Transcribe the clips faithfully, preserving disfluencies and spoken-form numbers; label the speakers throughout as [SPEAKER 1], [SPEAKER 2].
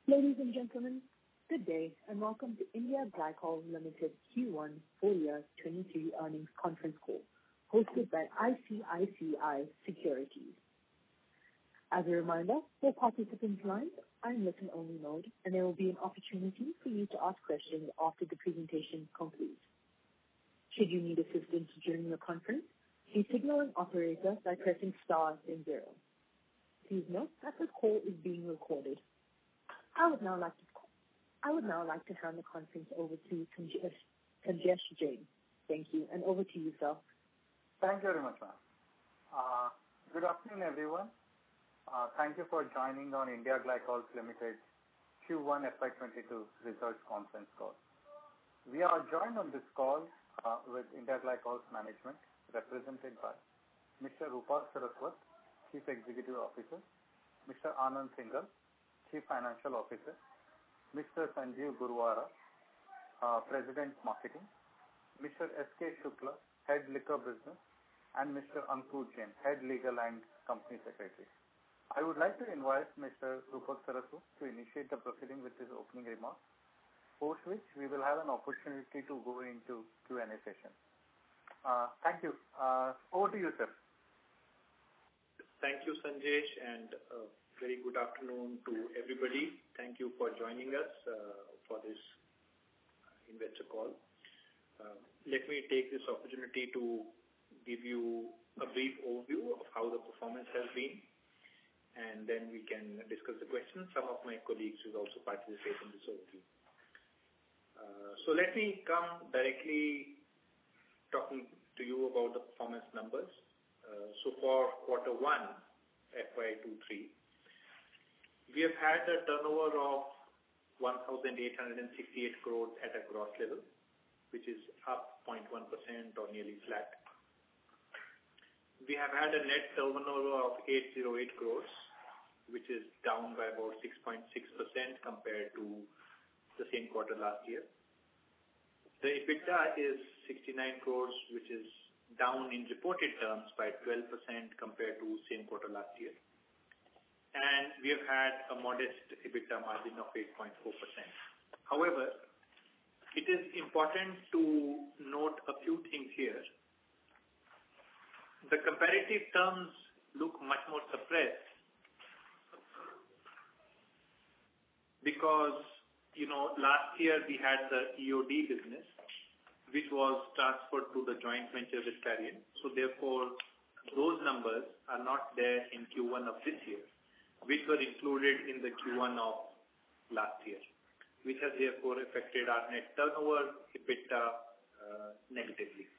[SPEAKER 1] Ladies and gentlemen, good day and welcome to India Glycols Limited Q one full year twenty-three earnings conference call, hosted by I C I C I Securities. As a reminder, all participants' lines are in listen-only mode, and there will be an opportunity for you to ask questions after the presentation concludes. Should you need assistance during the conference, please signal an operator by pressing star and zero. Please note that this call is being recorded. I would now like to I would now like to hand the conference over to Sanjesh, Sanjesh Jain. Thank you, and over to you, sir.
[SPEAKER 2] Thank you very much, ma'am. Uh, good afternoon, everyone. Uh, thank you for joining on India Glycols Limited Q one F Y twenty-two results conference call. We are joined on this call uh, with India Glycols management, represented by Mister Rupal Saraswat, Chief Executive Officer, Mister Anand Singhal, Chief Financial Officer, Mister Sanjeev Gurwara, uh, President Marketing, Mister S K Shukla, Head Liquor Business, and Mister Ankur Jain, Head Legal and Company Secretary. I would like to invite Mister Rupal Saraswat to initiate the proceeding with his opening remarks, post which we will have an opportunity to go into Q and A session. Uh, thank you. Uh, over to you, sir.
[SPEAKER 3] Thank you, Sanjesh, and uh, very good afternoon to everybody. Thank you for joining us uh, for this investor call. Uh, let me take this opportunity to give you a brief overview of how the performance has been, and then we can discuss the questions. Some of my colleagues will also participate in this overview. Uh, so let me come directly talking to you about the performance numbers. Uh, so for quarter one, F Y twenty-three, we have had a turnover of one thousand eight hundred sixty-eight crores at a gross level, which is up zero point one percent or nearly flat. We have had a net turnover of eight hundred eight crores, which is down by about six point six percent compared to the same quarter last year. The EBITDA is sixty-nine crores, which is down in reported terms by twelve percent compared to same quarter last year. And we have had a modest EBITDA margin of eight point four percent. However, it is important to note a few things here. The comparative terms look much more suppressed because, you know, last year we had the E O D business, which was transferred to the joint venture with Clariant. So therefore, those numbers are not there in Q one of this year, which were included in the Q one of last year, which has therefore affected our net turnover, EBITDA uh, negatively.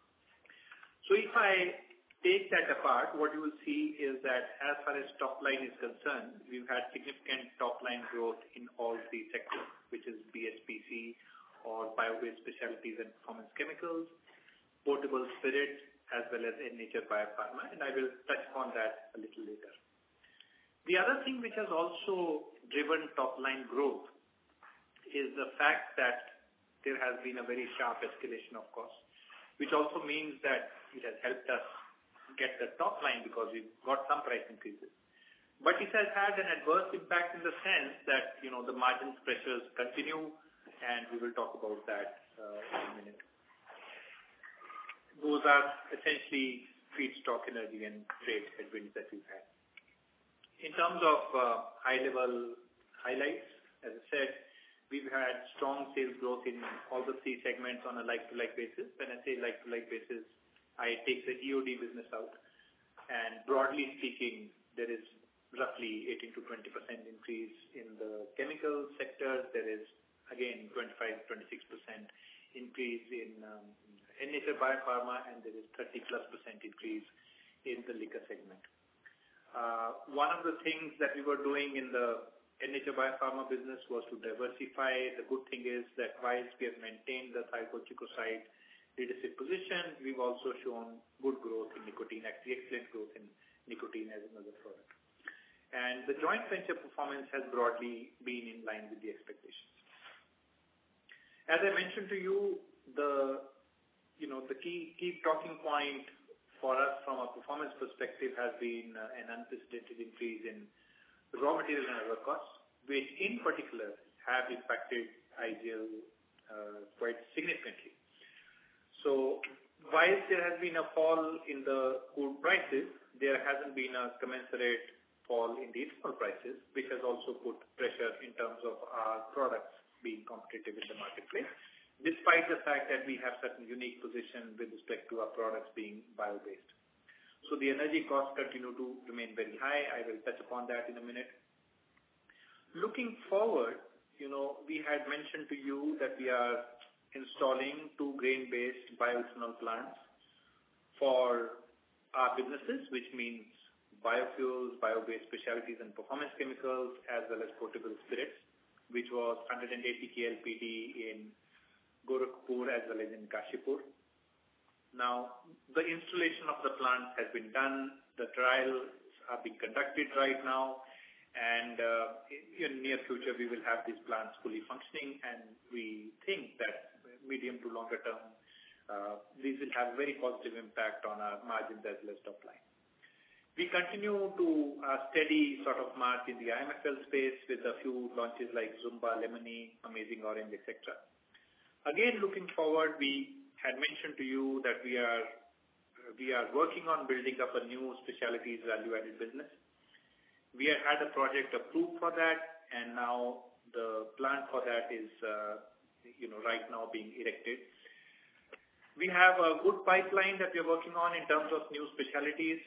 [SPEAKER 3] So if I take that apart, what you will see is that as far as top line is concerned, we've had significant top line growth in all three sectors, which is B S P C or bio-based specialties and performance chemicals, portable spirits, as well as in nature biopharma, and I will touch on that a little later. The other thing which has also driven top-line growth is the fact that there has been a very sharp escalation of costs, which also means that it has helped us get the top line because we've got some price increases. But it has had an adverse impact in the sense that, you know, the margin pressures continue, and we will talk about that uh, in a minute. Those are essentially feedstock, energy, and trade headwinds that we've had. In terms of uh, high-level highlights, as I said, we've had strong sales growth in all the three segments on a like-to-like basis. When I say like-to-like basis, I take the E O D business out. And broadly speaking, there is roughly eighteen to twenty percent increase in the chemical sector. There is, again, twenty-five to twenty-six percent increase in um, N H R Biopharma, and there is thirty plus percent increase in the liquor segment. Uh, one of the things that we were doing in the N H R Biopharma business was to diversify. The good thing is that whilst we have maintained the thiocurticoside leadership position, we've also shown good growth in nicotine, actually excellent growth in nicotine as another product. And the joint venture performance has broadly been in line with the expectations. As I mentioned to you, the you know the key key talking point for us from a performance perspective has been uh, an unprecedented increase in raw material and other costs. which in particular have impacted I G L uh, quite significantly. So while there has been a fall in the crude prices, there hasn't been a commensurate fall in the ethanol prices, which has also put pressure in terms of our products being competitive in the marketplace, despite the fact that we have certain unique position with respect to our products being bio-based. So the energy costs continue to remain very high. I will touch upon that in a minute. Looking forward, you know, we had mentioned to you that we are installing two grain-based bioethanol plants for our businesses, which means biofuels, bio-based specialties and performance chemicals, as well as potable spirits, which was one hundred eighty K L P D in Gorakhpur as well as in Kashipur. Now, the installation of the plants has been done. The trials are being conducted right now, and uh, in near future we will have these plants fully functioning, and we think that medium to longer term, uh, these will have very positive impact on our margins as well as top line. We continue to uh, steady sort of march in the I M F L space with a few launches like Zumba, Lemony, Amazing Orange, et cetera. Again, looking forward, we had mentioned to you that we are we are working on building up a new specialties value-added business. We have had a project approved for that, and now the plant for that is, uh, you know, right now being erected. We have a good pipeline that we are working on in terms of new specialties.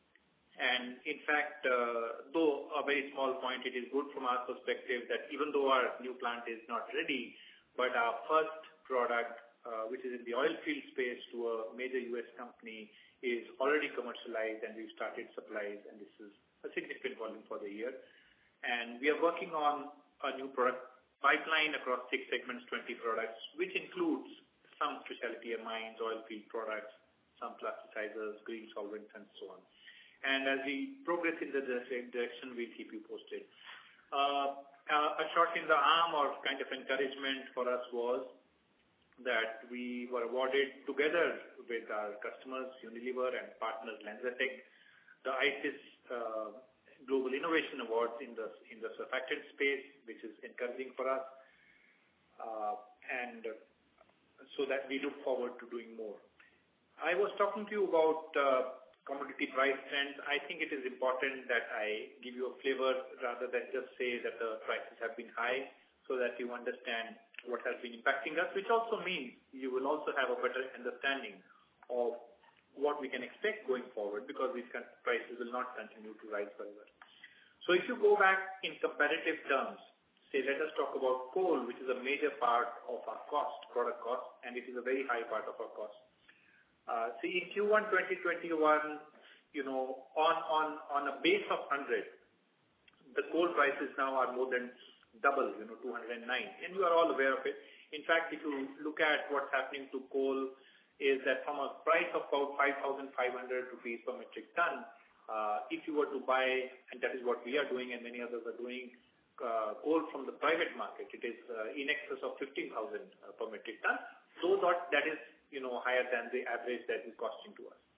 [SPEAKER 3] And in fact, uh, though a very small point, it is good from our perspective that even though our new plant is not ready, but our first product, uh, which is in the oil field space to a major U S company, is already commercialized, and we've started supplies, and this is a significant volume for the year. And we are working on a new product pipeline across six segments, twenty products, which includes some specialty amines, oil field products, some plasticizers, green solvents, and so on. And as we progress in the same direction, we'll keep you posted. Uh, a shot in the arm or kind of encouragement for us was that we were awarded together with our customers, Unilever, and partners, LanzaTech, the I C I S uh, Global Innovation Awards in the in the surfactant space, which is encouraging for us, uh, and so that we look forward to doing more. I was talking to you about uh, commodity price trends. I think it is important that I give you a flavor rather than just say that the prices have been high, so that you understand what has been impacting us, which also means you will also have a better understanding of what we can expect going forward, because these prices will not continue to rise further. So if you go back in comparative terms, say let us talk about coal, which is a major part of our cost, product cost, and it is a very high part of our cost. Uh, see, in Q one twenty twenty-one, you know, on, on, on a base of one hundred, the coal prices now are more than double, you know, two hundred nine, and you are all aware of it. In fact, if you look at what's happening to coal, is that from a price of about five thousand five hundred rupees per metric ton, uh, if you were to buy, and that is what we are doing and many others are doing, uh, coal from the private market, it is uh, in excess of fifteen thousand uh, per metric ton. So that, that is, you know, higher than the average that is costing to us.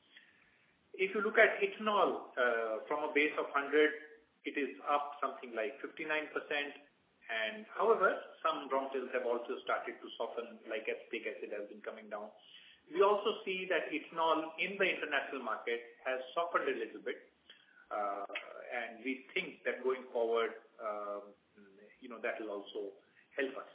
[SPEAKER 3] If you look at ethanol, uh, from a base of one hundred, it is up something like fifty-nine percent. And however, some raw materials have also started to soften, like acetic acid has been coming down. We also see that ethanol in the international market has softened a little bit, uh, and we think that going forward, um, you know, that will also help us.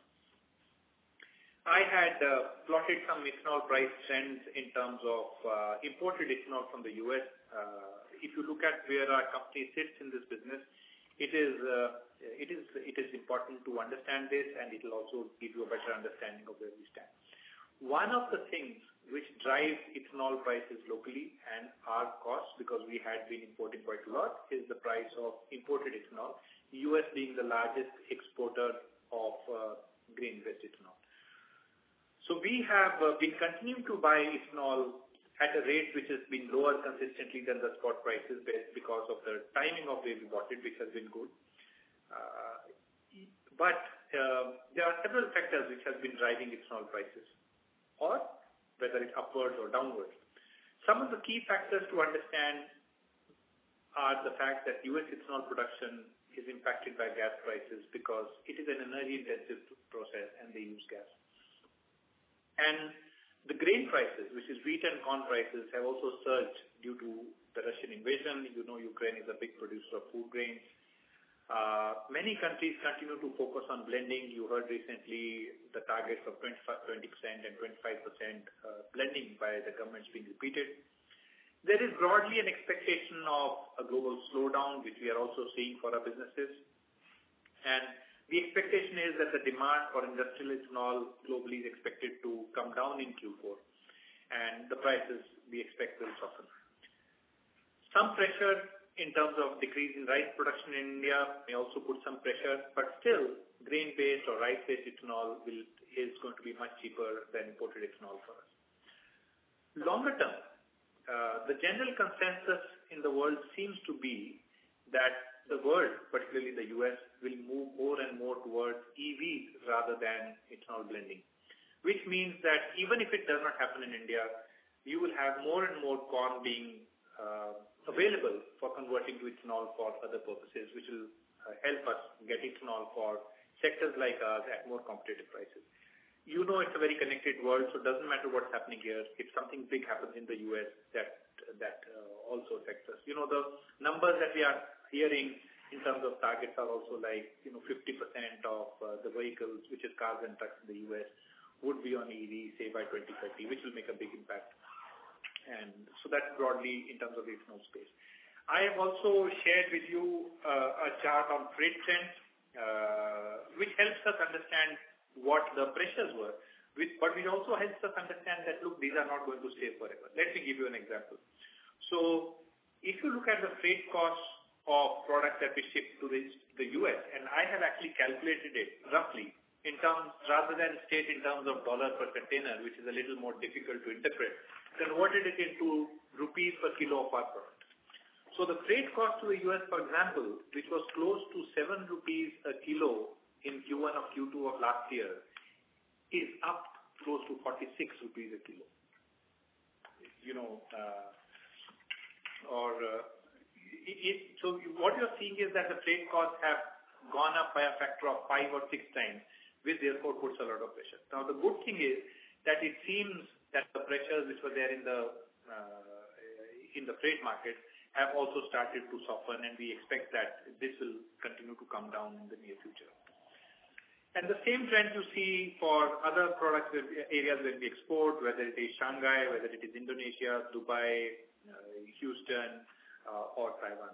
[SPEAKER 3] I had uh, plotted some ethanol price trends in terms of uh, imported ethanol from the U S. Uh, if you look at where our company sits in this business, it is uh, it is it is important to understand this, and it will also give you a better understanding of where we stand. One of the things which drives ethanol prices locally and our costs, because we had been importing quite a lot, is the price of imported ethanol, U S being the largest exporter of uh, grain-based ethanol. So we have uh, been continuing to buy ethanol at a rate which has been lower consistently than the spot prices because of the timing of where we bought it, which has been good. Uh, but uh, there are several factors which have been driving ethanol prices, or whether it's upwards or downwards. Some of the key factors to understand are the fact that U S ethanol production is impacted by gas prices because it is an energy-intensive process and they use gas. And the grain prices, which is wheat and corn prices, have also surged due to the Russian invasion. You know, Ukraine is a big producer of food grains. Uh, many countries continue to focus on blending. You heard recently the targets of twenty percent and twenty-five percent uh, blending by the governments being repeated. There is broadly an expectation of a global slowdown, which we are also seeing for our businesses. And the expectation is that the demand for industrial ethanol globally is expected to come down in Q four, and the prices we expect will soften. Some pressure in terms of decrease in rice production in India may also put some pressure, but still grain-based or rice-based ethanol will, is going to be much cheaper than imported ethanol for us. Longer term, uh, the general consensus in the world seems to be that the world, particularly the U S, will move more and more towards E Vs rather than ethanol blending, which means that even if it does not happen in India, you will have more and more corn being uh, available for converting to ethanol for other purposes, which will uh, help us get ethanol for sectors like ours at more competitive prices. You know, it's a very connected world, so it doesn't matter what's happening here. If something big happens in the U S, that that uh, also affects us. You know, the numbers that we are hearing in terms of targets are also like, you know, fifty percent of uh, the vehicles, which is cars and trucks in the U S, would be on E V, say by twenty thirty, which will make a big impact. And so that's broadly in terms of the ethanol space. I have also shared with you uh, a chart on freight trends, uh, which helps us understand what the pressures were, which, but which also helps us understand that, look, these are not going to stay forever. Let me give you an example. So if you look at the freight costs of products that we ship to the, the U S, and I have actually calculated it roughly in terms, rather than state in terms of dollar per container, which is a little more difficult to interpret, converted it into rupees per kilo of our product. So the freight cost to the U S, for example, which was close to seven rupees a kilo in Q one or Q two of last year, is up close to forty-six rupees a kilo. You know, uh, or uh, it, it, so what you're seeing is that the freight costs have gone up by a factor of five or six times, which therefore puts a lot of pressure. Now, the good thing is that it seems that the pressures which were there in the uh, in the freight market have also started to soften, and we expect that this will continue to come down in the near future. And the same trend you see for other products areas where we export, whether it is Shanghai, whether it is Indonesia, Dubai, uh, Houston, uh, or Taiwan.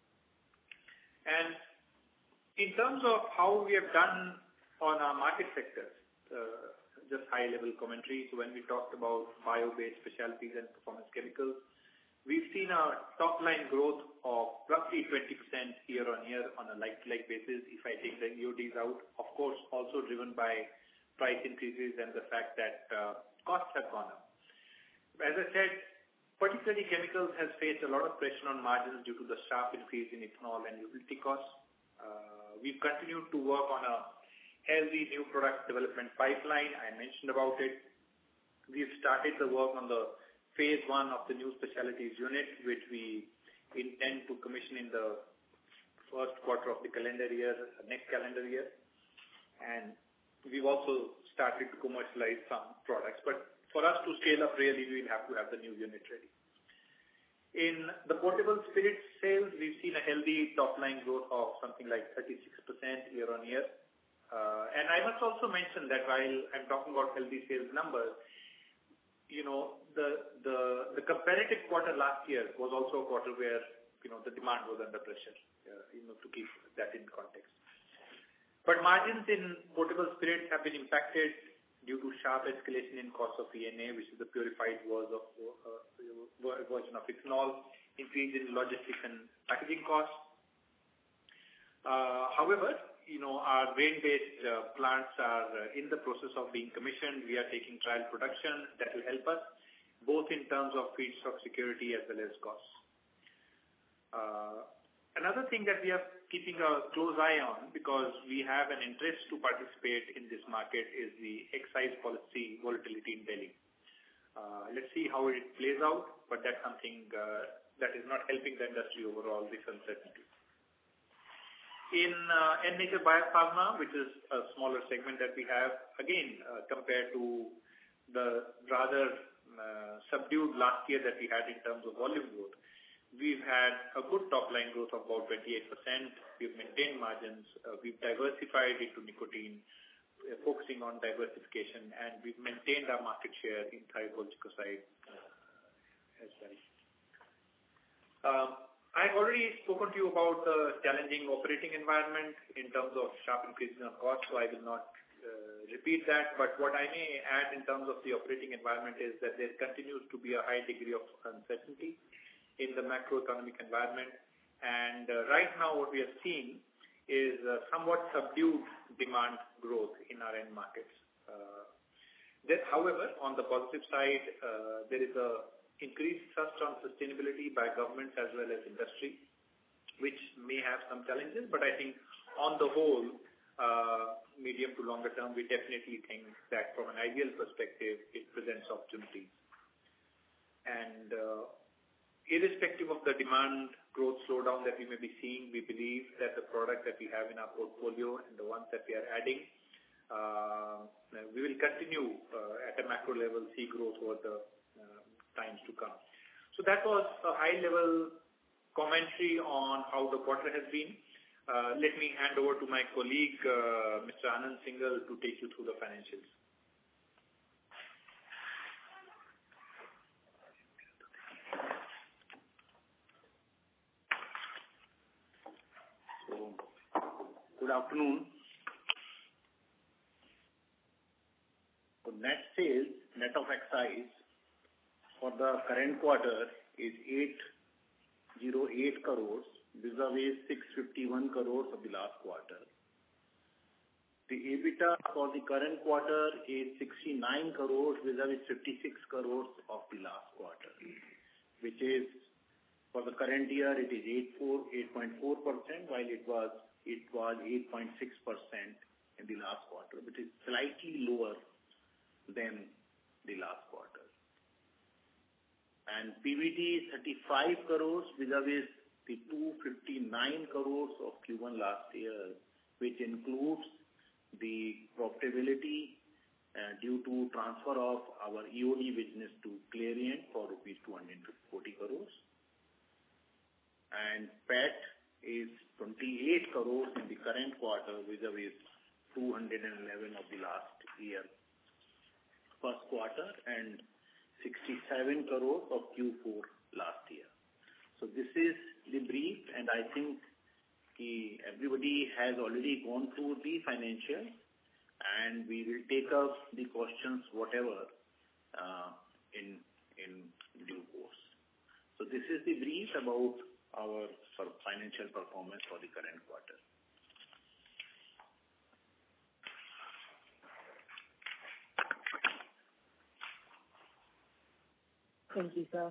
[SPEAKER 3] And in terms of how we have done on our market sectors, uh, just high-level commentary. So when we talked about bio-based specialties and performance chemicals, we've seen a top-line growth of roughly twenty percent year-on-year on a like-to-like basis if I take the E O Ds out. Of course, also driven by price increases and the fact that uh, costs have gone up. As I said, particularly chemicals has faced a lot of pressure on margins due to the sharp increase in ethanol and utility costs. Uh, we've continued to work on a healthy new product development pipeline. I mentioned about it. We've started the work on the phase one of the new specialties unit, which we intend to commission in the first quarter of the calendar year, next calendar year. And we've also started to commercialize some products. But for us to scale up really, we'll have to have the new unit ready. In the potable spirits sales, we've seen a healthy top-line growth of something like thirty-six percent year-on-year. Uh, and I must also mention that while I'm talking about healthy sales numbers, you know, the, the, the comparative quarter last year was also a quarter where, you know, the demand was under pressure, uh, you know, to keep that in context. But margins in potable spirits have been impacted due to sharp escalation in cost of E N A, which is the purified version of, uh, version of ethanol, increase in logistics and packaging costs. Uh, however, you know, our grain-based uh, plants are uh, in the process of being commissioned. We are taking trial production that will help us, both in terms of feedstock security as well as costs. Uh, another thing that we are keeping a close eye on, because we have an interest to participate in this market, is the excise policy volatility in Delhi. Uh, let's see how it plays out, but that's something uh, that is not helping the industry overall, this uncertainty. In uh, N Nature Biopharma, which is a smaller segment that we have, again, uh, compared to the rather uh, subdued last year that we had in terms of volume growth, we've had a good top-line growth of about twenty-eight percent. We've maintained margins. Uh, we've diversified into nicotine, uh, focusing on diversification, and we've maintained our market share in thiocalcicoside uh, as well. Um, I've already spoken to you about the challenging operating environment in terms of sharp increases in costs, so I will not uh, repeat that. But what I may add in terms of the operating environment is that there continues to be a high degree of uncertainty in the macroeconomic environment. And uh, right now what we are seeing is uh, somewhat subdued demand growth in our end markets. Uh, that, however, on the positive side, uh, there is a increased trust on sustainability by governments as well as industry, which may have some challenges, but I think on the whole, uh, medium to longer term, we definitely think that from an ideal perspective, it presents opportunities. And uh, irrespective of the demand growth slowdown that we may be seeing, we believe that the product that we have in our portfolio and the ones that we are adding, uh, we will continue uh, at a macro level see growth over the uh, times to come. So that was a high-level commentary on how the quarter has been. Uh, let me hand over to my colleague, uh, Mister Anand Singhal, to take you through the financials.
[SPEAKER 4] So, good afternoon. So net sales, net of excise, for the current quarter is eight hundred eight crores, vis-a-vis six hundred fifty-one crores of the last quarter. The EBITDA for the current quarter is sixty-nine crores, vis-a-vis fifty-six crores of the last quarter, which is, for the current year, it is eight point four percent, while it was it was eight point six percent in the last quarter, which is slightly lower than the last quarter. And P B T is thirty-five crores, vis-a-vis the two hundred fifty-nine crores of Q one last year, which includes the profitability uh, due to transfer of our E O D business to Clariant for rupees two hundred forty crores. And P A T is twenty-eight crores in the current quarter, vis-a-vis two hundred eleven of the last year first quarter, and sixty-seven crores of Q four last year. So this is the brief, and I think he, everybody has already gone through the financials, and we will take up the questions, whatever, uh, in in due course. So this is the brief about our sort of financial performance for the current quarter.
[SPEAKER 1] Thank you, sir.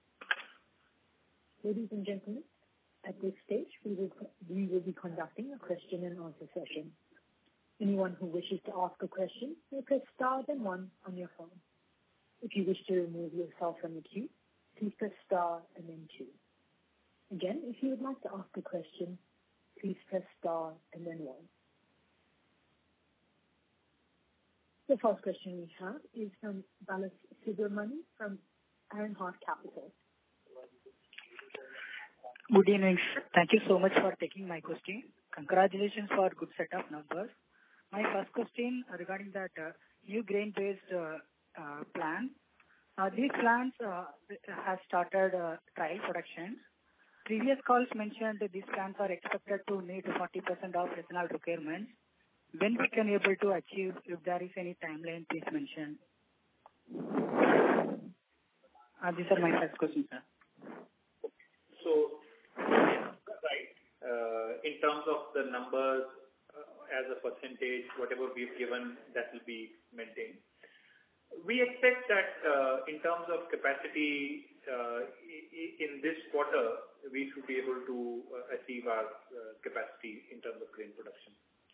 [SPEAKER 1] Ladies and gentlemen, at this stage, we will, we will be conducting a question and answer session. Anyone who wishes to ask a question may press star then one on your phone. If you wish to remove yourself from the queue, please press star and then two. Again, if you would like to ask a question, please press star and then one. The first question we have is from Balas Subramani from Ironheart Capital.
[SPEAKER 5] Good evening, sir. Thank you so much for taking my question. Congratulations for good set of numbers. My first question regarding that uh, new grain-based uh, uh, plant. Uh, these plants uh, have started uh, trial production. Previous calls mentioned that these plants are expected to need forty percent of ethanol requirements. When we can able to achieve, if there is any timeline, please mention. Uh, these are my first questions, sir.
[SPEAKER 3] So, right, uh, in terms of the numbers, uh, as a percentage, whatever we've given, that will be maintained. We expect that uh, in terms of capacity uh, in this quarter, we should be able to uh, achieve our uh, capacity in terms of grain production.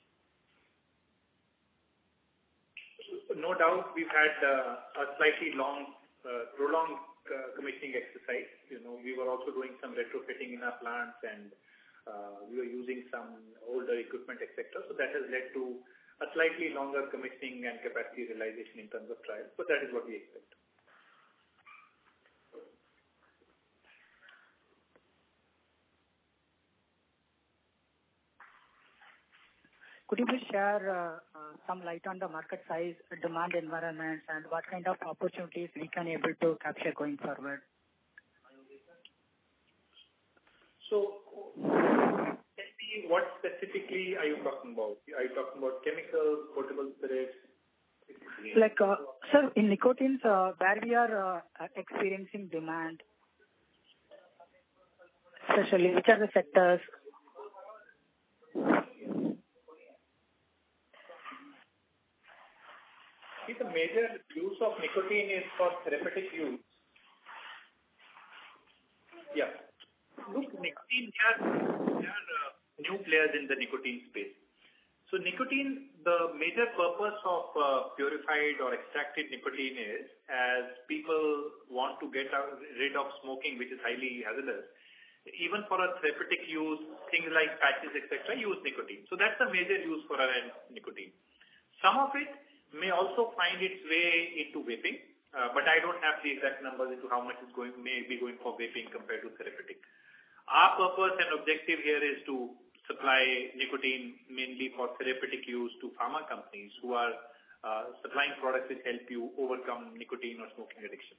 [SPEAKER 3] No doubt, we've had uh, a slightly long, uh, prolonged uh, commissioning exercise. You know, we were also doing some retrofitting in our plants, and Uh, we were using some older equipment, et cetera. So that has led to a slightly longer commissioning and capacity realization in terms of trials. But that is what we expect.
[SPEAKER 5] Could you please share uh, uh, some light on the market size, demand environments, and what kind of opportunities we can able to capture going forward?
[SPEAKER 3] So, what specifically are you talking about? Are you talking about chemicals, potable spirits?
[SPEAKER 5] Like, uh, sir, in nicotines, uh, where we are uh, experiencing demand, especially which are the sectors?
[SPEAKER 3] See, the major use of nicotine is for therapeutic use. Yeah. Look, nicotine, there are, there are uh, new players in the nicotine space. So nicotine, the major purpose of uh, purified or extracted nicotine is, as people want to get out, rid of smoking, which is highly hazardous, even for a therapeutic use, things like patches, et cetera, use nicotine. So that's the major use for our nicotine. Some of it may also find its way into vaping, uh, but I don't have the exact numbers into how much is going, may be going for vaping compared to therapeutic. Our purpose and objective here is to supply nicotine mainly for therapeutic use to pharma companies who are uh, supplying products which help you overcome nicotine or smoking addiction.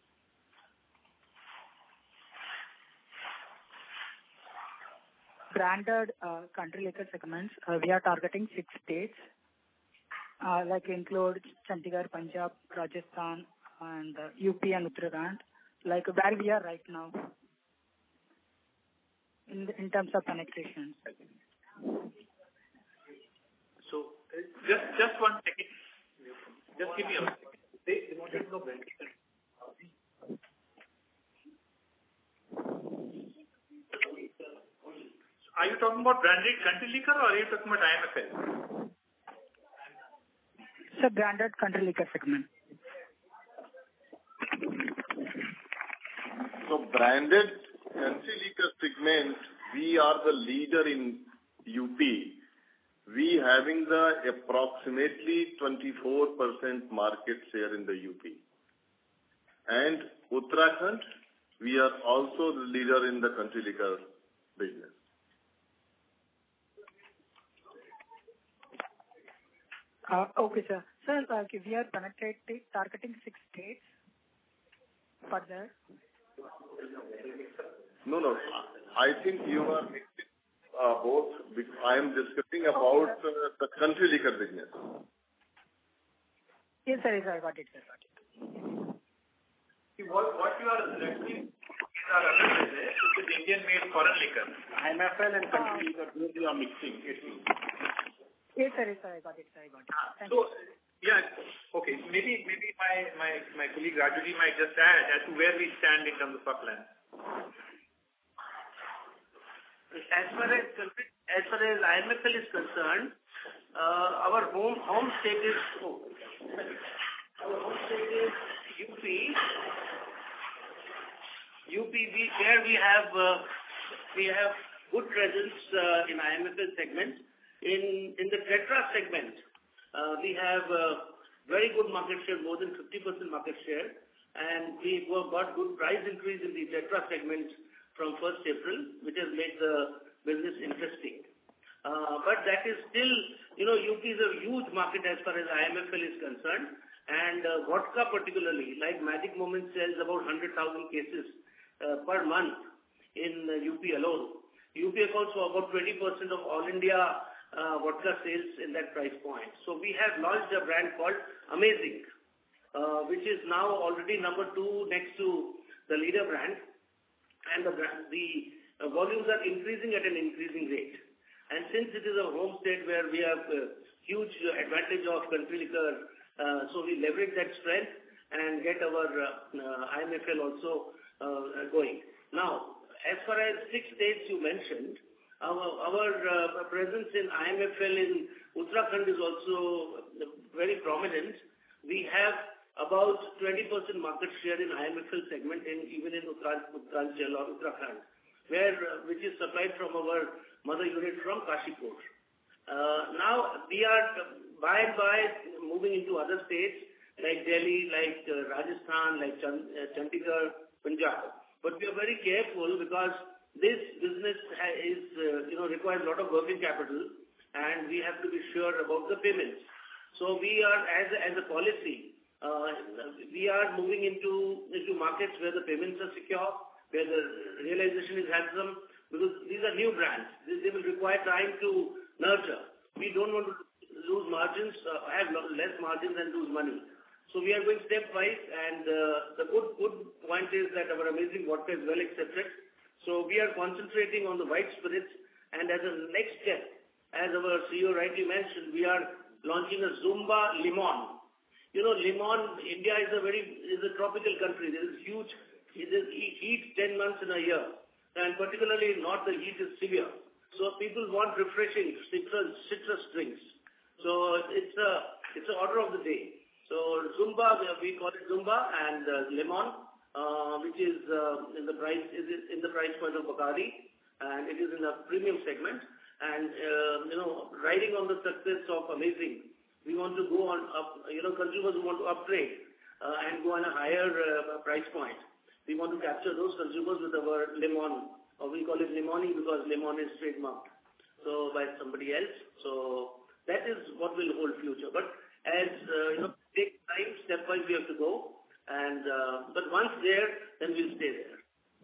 [SPEAKER 5] Branded uh, country liquor segments, uh, we are targeting six states. Uh, like include Chandigarh, Punjab, Rajasthan, and uh, U P and Uttarakhand, like where we are right now in in terms of penetration.
[SPEAKER 3] So uh, just just one second, just give me a second. They, they wanted to know brand. Are you talking about branded country liquor or are you talking about I M F L?
[SPEAKER 5] It's a branded country liquor segment.
[SPEAKER 6] So branded country liquor segment, we are the leader in U P. We having the approximately twenty-four percent market share in the U P. And Uttarakhand, we are also the leader in the country liquor business.
[SPEAKER 5] Uh, okay, sir. Sir, uh, we are penetrating, targeting six states further.
[SPEAKER 6] No, no. I think you are mixing uh, both. I am discussing about uh, the country liquor business.
[SPEAKER 5] Yes, sir. Yes, I got it, sir. Got it.
[SPEAKER 3] See, what, what you are referring is our other business, which is Indian-made foreign liquor.
[SPEAKER 4] I M F L and country liquor, both you are mixing.
[SPEAKER 5] Yes, sir. Yes, sir. I got it, sir. I got it. Thank
[SPEAKER 3] so,
[SPEAKER 5] you.
[SPEAKER 3] yeah, okay. Maybe maybe my, my, my colleague Rajuji might just add as to where we stand in terms of our plan.
[SPEAKER 7] As far as as far as I M F L is concerned, uh, our home home state is oh, our home state is U P. U P, we, where we have uh, we have good presence uh, in I M F L segment. In in the Tetra segment, uh, we have uh, very good market share, more than fifty percent market share, and we got good price increase in the Tetra segment from first April, which has made the business interesting. Uh, but that is still, you know, U P is a huge market as far as I M F L is concerned, and uh, vodka particularly, like Magic Moment sells about one hundred thousand cases uh, per month in uh, U P alone. U P accounts for about twenty percent of all India uh, vodka sales in that price point. So we have launched a brand called Amazing, uh, which is now already number two next to the leader brand, and the, brand, the uh, volumes are increasing at an increasing rate. And since it is a home state where we have uh, huge advantage of country liquor, uh, so we leverage that strength and get our uh, uh, I M F L also uh, going. Now, as far as six states you mentioned, our, our uh, presence in I M F L in Uttarakhand is also very prominent. We have about twenty percent market share in I M F L segment, in, even in Uttaranchal or Uttarakhand, where uh, which is supplied from our mother unit from Kashipur. Uh, now we are by and by moving into other states like Delhi, like uh, Rajasthan, like Chand- uh, Chandigarh, Punjab. But we are very careful because this business ha- is, uh, you know, requires a lot of working capital, and we have to be sure about the payments. So we are, as a, as a policy, uh, we are moving into into markets where the payments are secure, where the realization is handsome, because these are new brands. They, they will require time to nurture. We don't want to lose margins, uh, have less margins and lose money. So we are going stepwise, and uh, the good good point is that our amazing vodka is well accepted. So we are concentrating on the white spirits, and as a next step, as our C E O rightly mentioned, we are launching a Zumba Limon. You know, limon, India is a very is a tropical country. There is huge it is heat ten months in a year, and particularly in north the heat is severe. So people want refreshing citrus citrus drinks. So it's a it's an order of the day. So Zumba, we call it Zumba, and uh, Lemon, uh, which is uh, in the price is in the price point of Bacardi, and it is in a premium segment. And uh, you know, riding on the success of Amazing, we want to go on up. You know, consumers who want to upgrade uh, and go on a higher uh, price point. We want to capture those consumers with our Lemon, or we call it Lemoni because Lemon is trademarked so by somebody else. So that is what will hold future. But as uh, you know, take time, stepwise we have to go. And uh, but once there, then we'll stay there.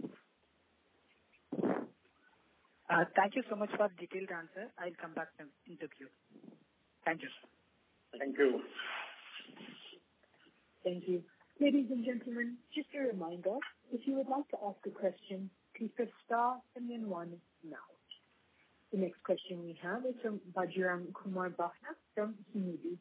[SPEAKER 5] Uh, thank you so much for detailed answer. I'll come back into queue. Thank you, sir.
[SPEAKER 4] Thank you.
[SPEAKER 1] Thank you. Ladies and gentlemen, just a reminder, if you would like to ask a question, please press star and then one now. The next question we have is from Bajrang Kumar Bhakna from Hindu.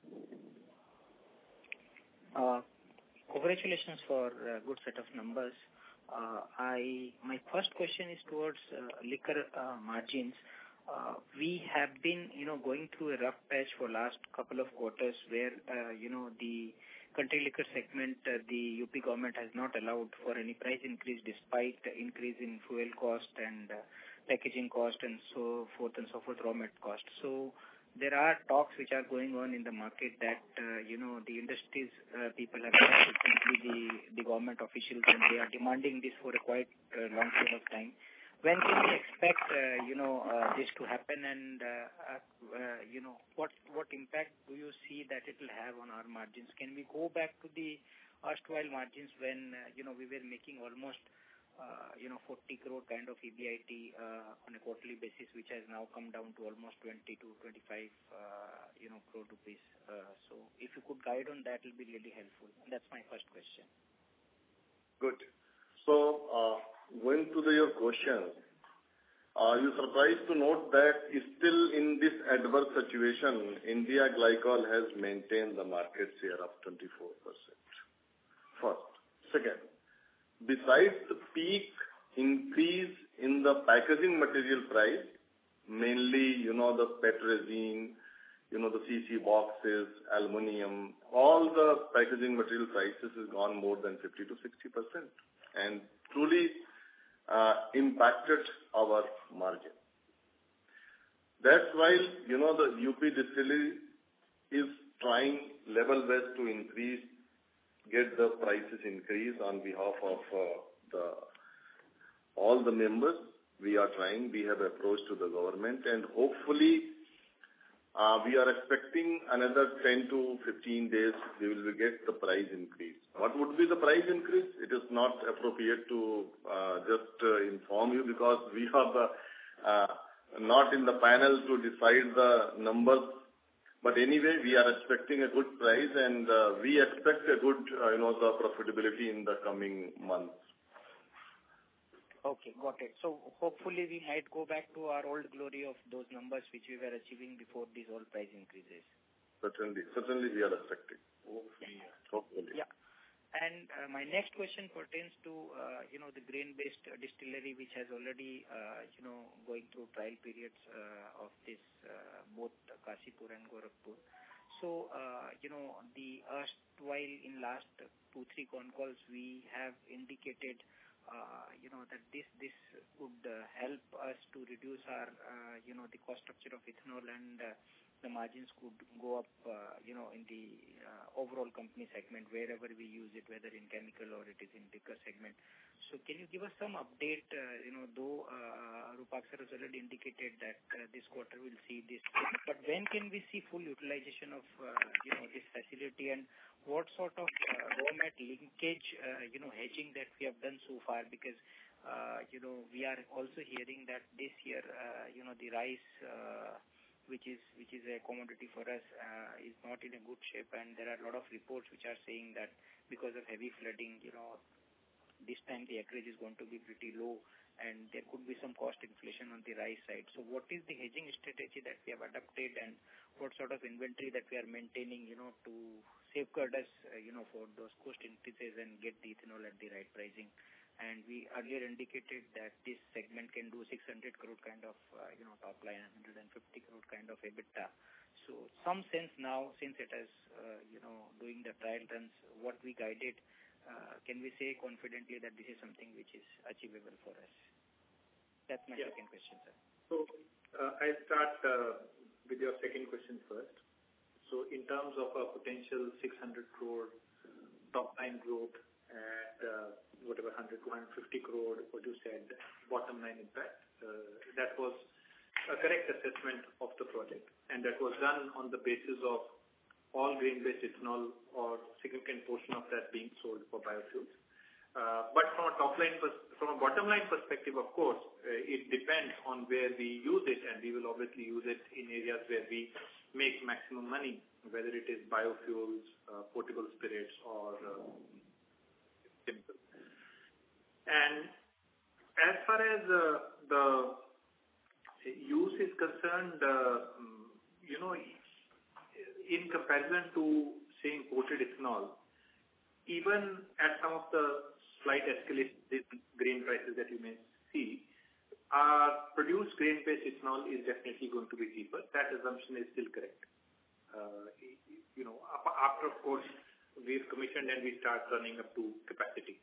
[SPEAKER 8] Uh, congratulations for a good set of numbers. Uh, I my first question is towards uh, liquor uh, margins. Uh, we have been, you know, going through a rough patch for last couple of quarters where, uh, you know, the country liquor segment, uh, the U P government has not allowed for any price increase despite the increase in fuel cost and uh, packaging cost and so forth and so forth, raw material cost. So there are talks which are going on in the market that, uh, you know, the industries uh, people have talked recently, the, the government officials, and they are demanding this for a quite uh, long period of time. When can we expect, uh, you know, uh, this to happen, and, uh, uh, you know, what what impact do you see that it will have on our margins? Can we go back to the erstwhile margins when, uh, you know, we were making almost, uh, you know, forty crore kind of E B I T uh, on a quarterly basis, which has now come down to almost twenty to twenty-five, uh, you know, crore rupees. Uh, so if you could guide on that, it will be really helpful. That's my first question.
[SPEAKER 6] Good. So, uh, going to the, your question, are you surprised to note that still in this adverse situation, India Glycol has maintained the market share of twenty-four percent? First. Second, besides the peak increase in the packaging material price, mainly, you know, the P E T resin, you know, the C C boxes, aluminium, all the packaging material prices has gone more than fifty to sixty percent and truly uh, impacted our margin. That's why, you know, the U P distillery is trying level best to increase, get the prices increased on behalf of uh, the all the members. We are trying, we have approached to the government, and hopefully Uh, we are expecting another ten to fifteen days, we will get the price increase. What would be the price increase? It is not appropriate to uh, just uh, inform you because we are the, uh, not in the panel to decide the numbers. But anyway, we are expecting a good price, and uh, we expect a good, uh, you know, the profitability in the coming months.
[SPEAKER 8] Okay, got it. So hopefully we might go back to our old glory of those numbers which we were achieving before these all price increases.
[SPEAKER 6] Certainly, certainly we are expecting. Hopefully. Hopefully.
[SPEAKER 8] Yeah. And uh, my next question pertains to, uh, you know, the grain-based uh, distillery which has already, uh, you know, going through trial periods uh, of this, uh, both Kashipur and Gorakhpur. So, uh, you know, the erstwhile in last two, three con calls we have indicated uh, you know, that this this would uh, help us to reduce our, uh, you know, the cost structure of ethanol, and uh, the margins could go up, uh, you know, in the uh, overall company segment wherever we use it, whether in chemical or it is in liquor segment. So can you give us some update, uh, you know, though uh, Rupaksar has already indicated that uh, this quarter will see this, but when can we see full utilization of, uh, you know, this facility, and what sort of uh, raw mat linkage, uh, you know, hedging that we have done so far? Because, uh, you know, we are also hearing that this year, uh, you know, the rice, uh, which is which is a commodity for us, uh, is not in a good shape, and there are a lot of reports which are saying that because of heavy flooding, you know, this time the acreage is going to be pretty low, and there could be some cost inflation on the rice side. So what is the hedging strategy that we have adopted, and what sort of inventory that we are maintaining, you know, to safeguard us, uh, you know, for those cost increases and get the ethanol at the right pricing? And we earlier indicated that this segment can do six hundred crore kind of, uh, you know, top line, one hundred fifty crore kind of EBITDA. So some sense now, since it is, uh, you know, doing the trial runs, what we guided, uh, can we say confidently that this is something which is achievable for us? That's my yeah. second question, sir.
[SPEAKER 3] So uh, I'll start uh, with your second question first. So in terms of a potential six hundred crore top line growth at uh, whatever one hundred to one hundred fifty crore, what you said, bottom line impact, uh, that was a correct assessment of the project, and that was done on the basis of all grain-based ethanol or significant portion of that being sold for biofuels. Uh, but from a top line, pers- from a bottom line perspective, of course, uh, it depends on where we use it, and we will obviously use it in areas where we make maximum money, whether it is biofuels, uh, potable spirits, or uh, chemicals. And as far as uh, the use is concerned, uh, you know, in comparison to, say, imported ethanol, even at some of the slight escalation in grain prices that you may see, our produced grain-based ethanol is definitely going to be cheaper. That assumption is still correct. Uh, you know, after, of course, we've commissioned and we start running up to capacity.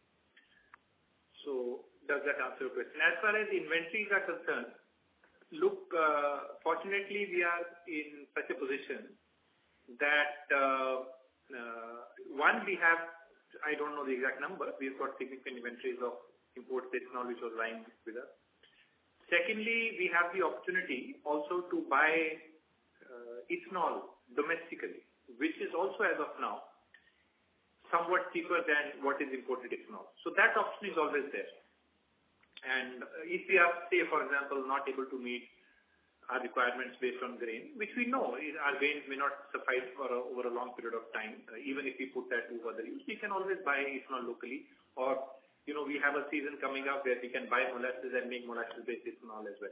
[SPEAKER 3] So does that answer your question? As far as inventories are concerned, look, uh, fortunately, we are in such a position that, uh, uh, one, we have, I don't know the exact number, we've got significant inventories of imported ethanol which was lying with us. Secondly, we have the opportunity also to buy uh, ethanol domestically, which is also, as of now, somewhat cheaper than what is imported ethanol. So that option is always there. And if we are, say, for example, not able to meet our requirements based on grain, which we know our grains may not suffice for a, over a long period of time, uh, even if we put that to other use, we can always buy ethanol locally, or, you know, we have a season coming up where we can buy molasses and make molasses-based ethanol as well.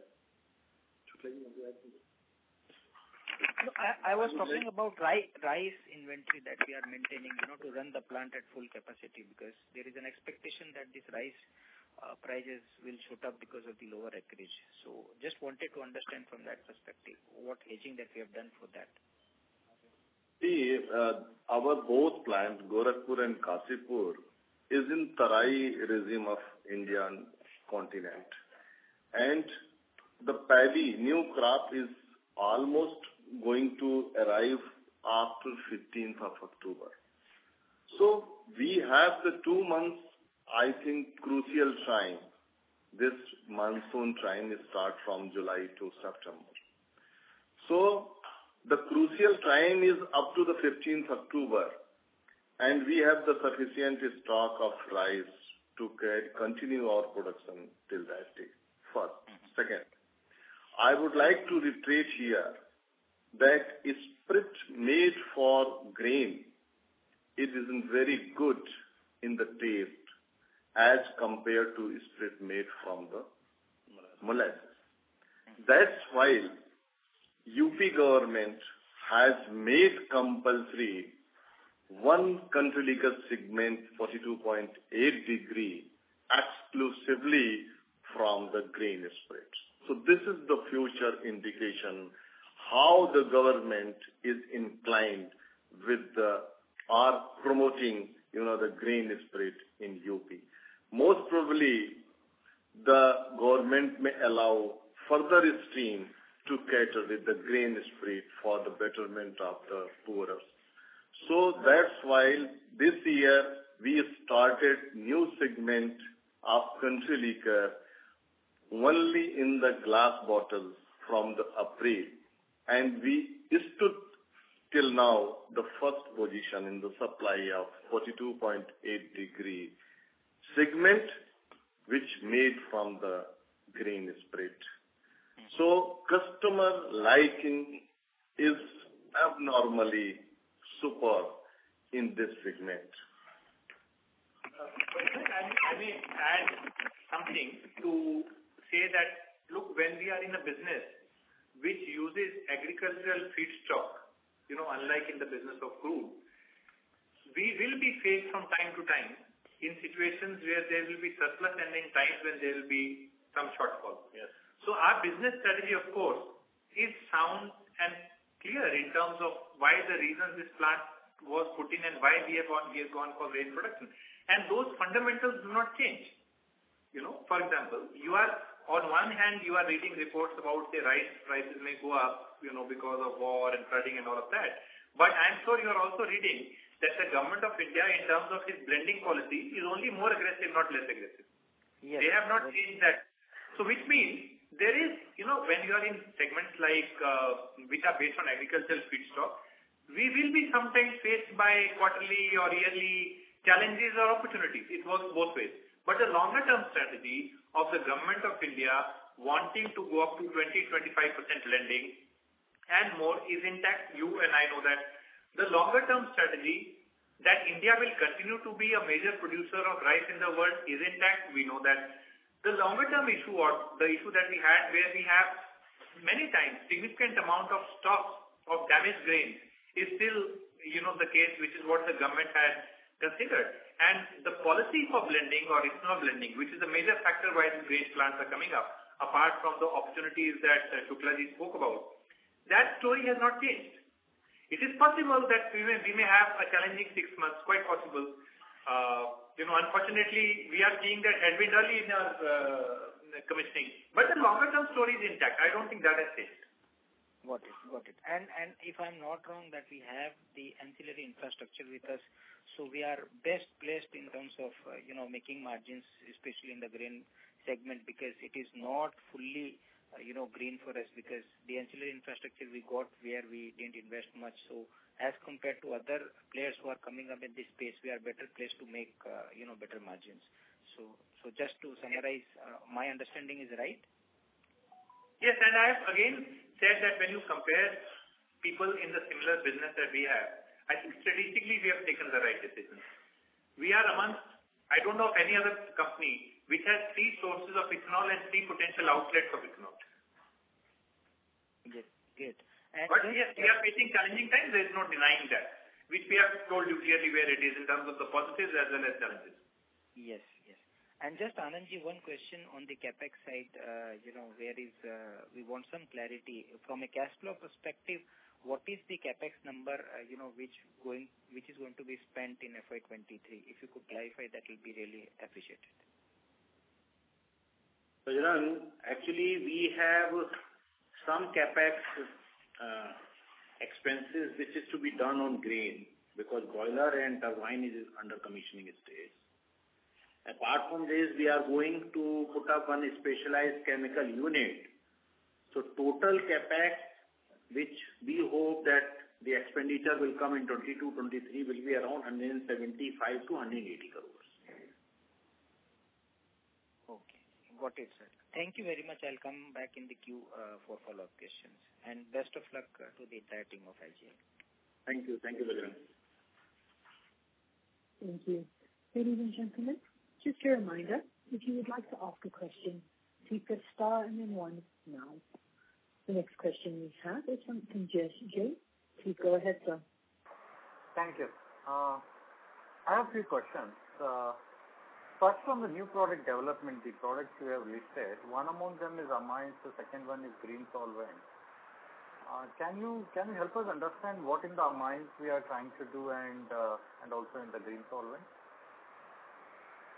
[SPEAKER 8] No, I, I was talking about rice, rice inventory that we are maintaining, you know, to run the plant at full capacity, because there is an expectation that this rice uh, prices will shoot up because of the lower acreage. So just wanted to understand from that perspective what hedging that we have done for that.
[SPEAKER 6] See, uh, our both plants, Gorakhpur and Kasipur, is in Tarai regime of Indian continent. And the paddy, new crop, is almost going to arrive after fifteenth of October. So we have the two months, I think, crucial time. This monsoon time is start from July to September. So the crucial time is up to the fifteenth of October, and we have the sufficient stock of rice to continue our production till that day. First. Second, I would like to reiterate here that a spirit made for grain, it isn't very good in the taste as compared to spirit made from the molasses. That's why U P government has made compulsory one country liquor segment forty-two point eight degree exclusively from the grain spirits. So this is the future indication how the government is inclined with the, or promoting, you know, the grain spirit in U P. most probably the government may allow further stream to cater with the grain spirit for the betterment of the poorer. So that's why this year we started new segment of country liquor only in the glass bottles from the April, and we stood till now the first position in the supply of forty-two point eight degree segment, which made from the grain spirit. So customer liking is abnormally super in this segment.
[SPEAKER 3] Uh, I may add something to say that, look, when we are in a business which uses agricultural feedstock, you know, unlike in the business of crude, we will be faced from time to time in situations where there will be surplus and in times when there will be some shortfall. Yes. So our business strategy, of course, is sound and clear in terms of why the reasons this plant was put in and why we have gone, we have gone for grain production. And those fundamentals do not change. You know, for example, you are, on one hand, you are reading reports about, say, rice prices may go up, you know, because of war and flooding and all of that. But I'm sure you are also reading that the government of India, in terms of its blending policy, is only more aggressive, not less aggressive. Yes. They have not changed that. So which means there is, you know, when you are in segments like, uh, which are based on agricultural feedstock, we will be sometimes faced by quarterly or yearly challenges or opportunities. It works both ways. But the longer term strategy of the government of India wanting to go up to twenty to twenty-five percent lending and more is intact. You and I know that. The longer term strategy that India will continue to be a major producer of rice in the world is intact. We know that. The longer term issue, or the issue that we had where we have many times significant amount of stocks of damaged grains is still, you know, the case, which is what the government had considered. And the policy for blending or ethanol blending, which is the major factor why the grain plants are coming up, apart from the opportunities that uh, Shuklaji spoke about, that story has not changed. It is possible that we may, we may have a challenging six months, quite possible. Uh, you know, unfortunately, we are seeing that headwind early in our uh, commissioning. But the longer term story is intact. I don't think that has changed.
[SPEAKER 8] Got it, got it. And and if I'm not wrong, that we have the ancillary infrastructure with us, so we are best placed in terms of, uh, you know, making margins, especially in the grain segment, because it is not fully, uh, you know, green for us, because the ancillary infrastructure we got where we didn't invest much. So as compared to other players who are coming up in this space, we are better placed to make, uh, you know, better margins. So, so just to summarize, uh, my understanding is right?
[SPEAKER 3] Yes, and I have again said that when you compare people in the similar business that we have, I think strategically we have taken the right decision. We are amongst, I don't know of any other company which has three sources of ethanol and three potential outlets of ethanol.
[SPEAKER 8] Yes, good. And
[SPEAKER 3] but yes, we are facing challenging times, there is no denying that, which we have told you clearly where it is in terms of the positives as well as challenges.
[SPEAKER 8] Yes, yes. And just Anandji, one question on the capex side, uh, you know, where is, uh, we want some clarity. From a cash flow perspective, what is the capex number, uh, you know, which going, which is going to be spent in F Y twenty-three? If you could clarify, that will be really appreciated.
[SPEAKER 4] So, Bajrang, actually we have some capex uh, expenses which is to be done on grain, because boiler and turbine is under commissioning stage. Apart from this, we are going to put up one specialized chemical unit. So total capex, which we hope that the expenditure will come in twenty-two twenty-three, will be around one hundred seventy-five to one hundred eighty crores.
[SPEAKER 8] Okay, got it, sir. Thank you very much. I'll come back in the queue uh, for follow-up questions. And best of luck uh, to the entire team of I G L.
[SPEAKER 4] Thank you. Thank you, Bajrang.
[SPEAKER 1] Thank you. Ladies and gentlemen, just a reminder, if you would like to ask a question, please press star and then one now. The next question we have is from Sanjesh J. Please go ahead, sir.
[SPEAKER 2] Thank you. Uh, I have a few questions. Uh, first, on the new product development, the products you have listed, one among them is amines, the second one is green solvent. Uh, can you can you help us understand what in the amines we are trying to do and uh, and also in the green solvent?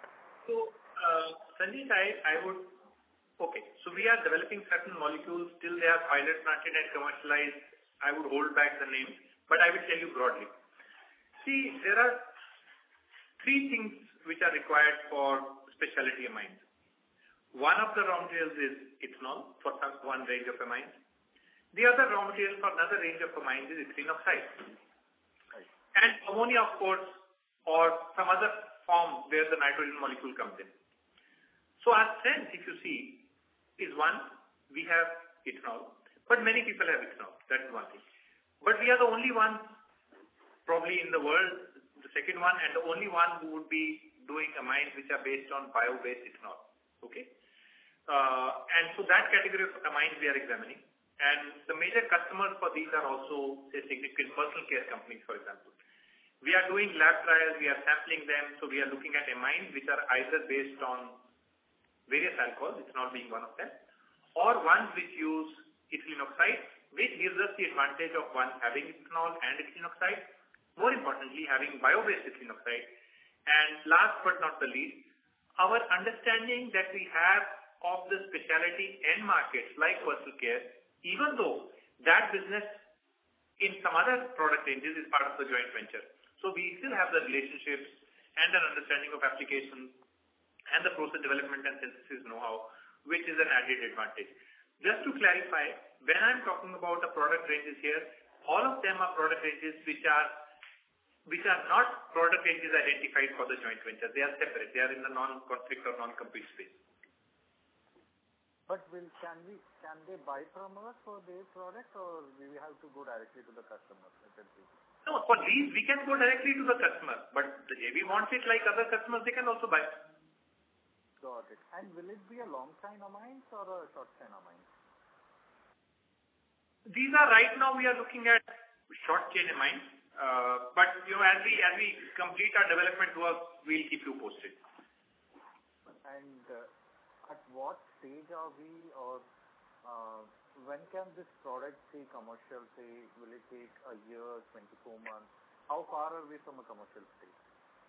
[SPEAKER 3] So, uh, Sanjeev, I, I would, okay, so we are developing certain molecules till they are pilot planted and commercialized. I would hold back the names, but I will tell you broadly. See, there are three things which are required for specialty amines. One of the raw materials is ethanol for some one range of amines. The other raw material for another range of amines is ethylene oxide. Right. And ammonia, of course, or some other form where the nitrogen molecule comes in. So our strength, if you see, is one, we have ethanol, but many people have ethanol. That is one thing. But we are the only ones probably in the world, the second one, and the only one who would be doing amines which are based on bio-based ethanol. Okay? Uh, and so that category of amines we are examining. And the major customers for these are also, say, significant personal care companies, for example. We are doing lab trials, we are sampling them, so we are looking at amines which are either based on various alcohols, ethanol being one of them, or ones which use ethylene oxide, which gives us the advantage of one having ethanol and ethylene oxide, more importantly having bio-based ethylene oxide, and last but not the least, our understanding that we have of the specialty end markets like personal care, even though that business in some other product ranges is part of the joint venture. So we still have the relationships and an understanding of applications and the process development and synthesis know-how, which is an added advantage. Just to clarify, when I'm talking about the product ranges here, all of them are product ranges which are which are not product ranges identified for the joint venture. They are separate. They are in the non-conflict or non-compete space.
[SPEAKER 2] But will can we can they buy from us for their product, or we have to go directly to the customer?
[SPEAKER 3] No, for these we can go directly to the customer, but the J V wants it like other customers, they can also buy.
[SPEAKER 2] Got it. And will it be a long chain amines or a short chain amines?
[SPEAKER 3] These are right now we are looking at short chain amines, uh, but you know as we as we complete our development work, we'll keep you posted.
[SPEAKER 2] And uh, at what stage are we, or uh, when can this product see commercial? Say, will it take a year, twenty-four months? How far are we from a commercial stage?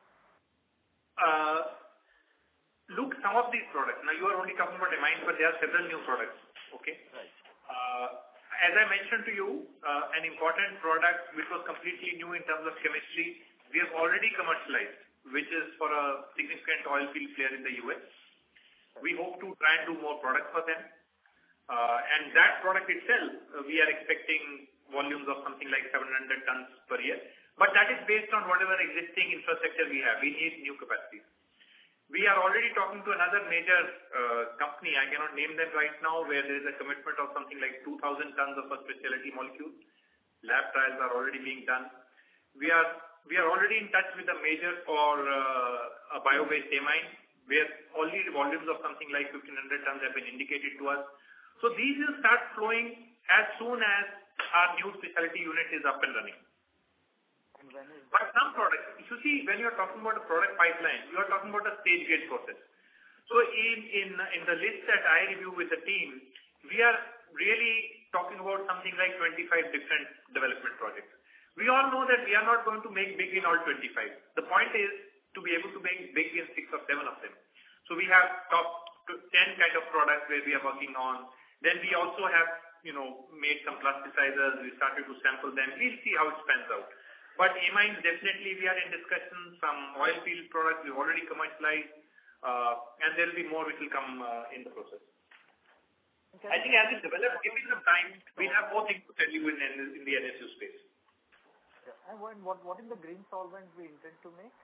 [SPEAKER 3] Uh, look, some of these products, now you are only talking about amines, but there are several new products, okay?
[SPEAKER 2] Right.
[SPEAKER 3] Uh, as I mentioned to you, uh, an important product which was completely new in terms of chemistry, we have already commercialized, which is for a significant oil field player in the U S. We hope to try and do more products for them. Uh, and that product itself, uh, we are expecting volumes of something like seven hundred tons per year. But that is based on whatever existing infrastructure we have. We need new capacities. We are already talking to another major uh, company, I cannot name them right now, where there is a commitment of something like two thousand tons of a specialty molecule. Lab trials are already being done. We are we are already in touch with a major for uh, a bio-based amine, where only volumes of something like fifteen hundred tons have been indicated to us. So these will start flowing as soon as our new specialty unit is up and running. But some products, if you see, when you are talking about a product pipeline, you are talking about a stage gate process. So in, in, in the list that I review with the team, we are really talking about something like twenty-five different development projects. We all know that we are not going to make big in all twenty-five. The point is to be able to make big in six or seven of them. So we have top ten kind of products where we are working on. Then we also have, you know, made some plasticizers. We started to sample them. We'll see how it pans out. But amines, definitely we are in discussion. Some oil field products we've already commercialized, uh, and there will be more which will come uh, in the process. Okay. I think as it develops, give me some time, we'll have more things to tell you in, in the N S U space.
[SPEAKER 2] Yeah. And what, what, what is the green solvent we intend to make?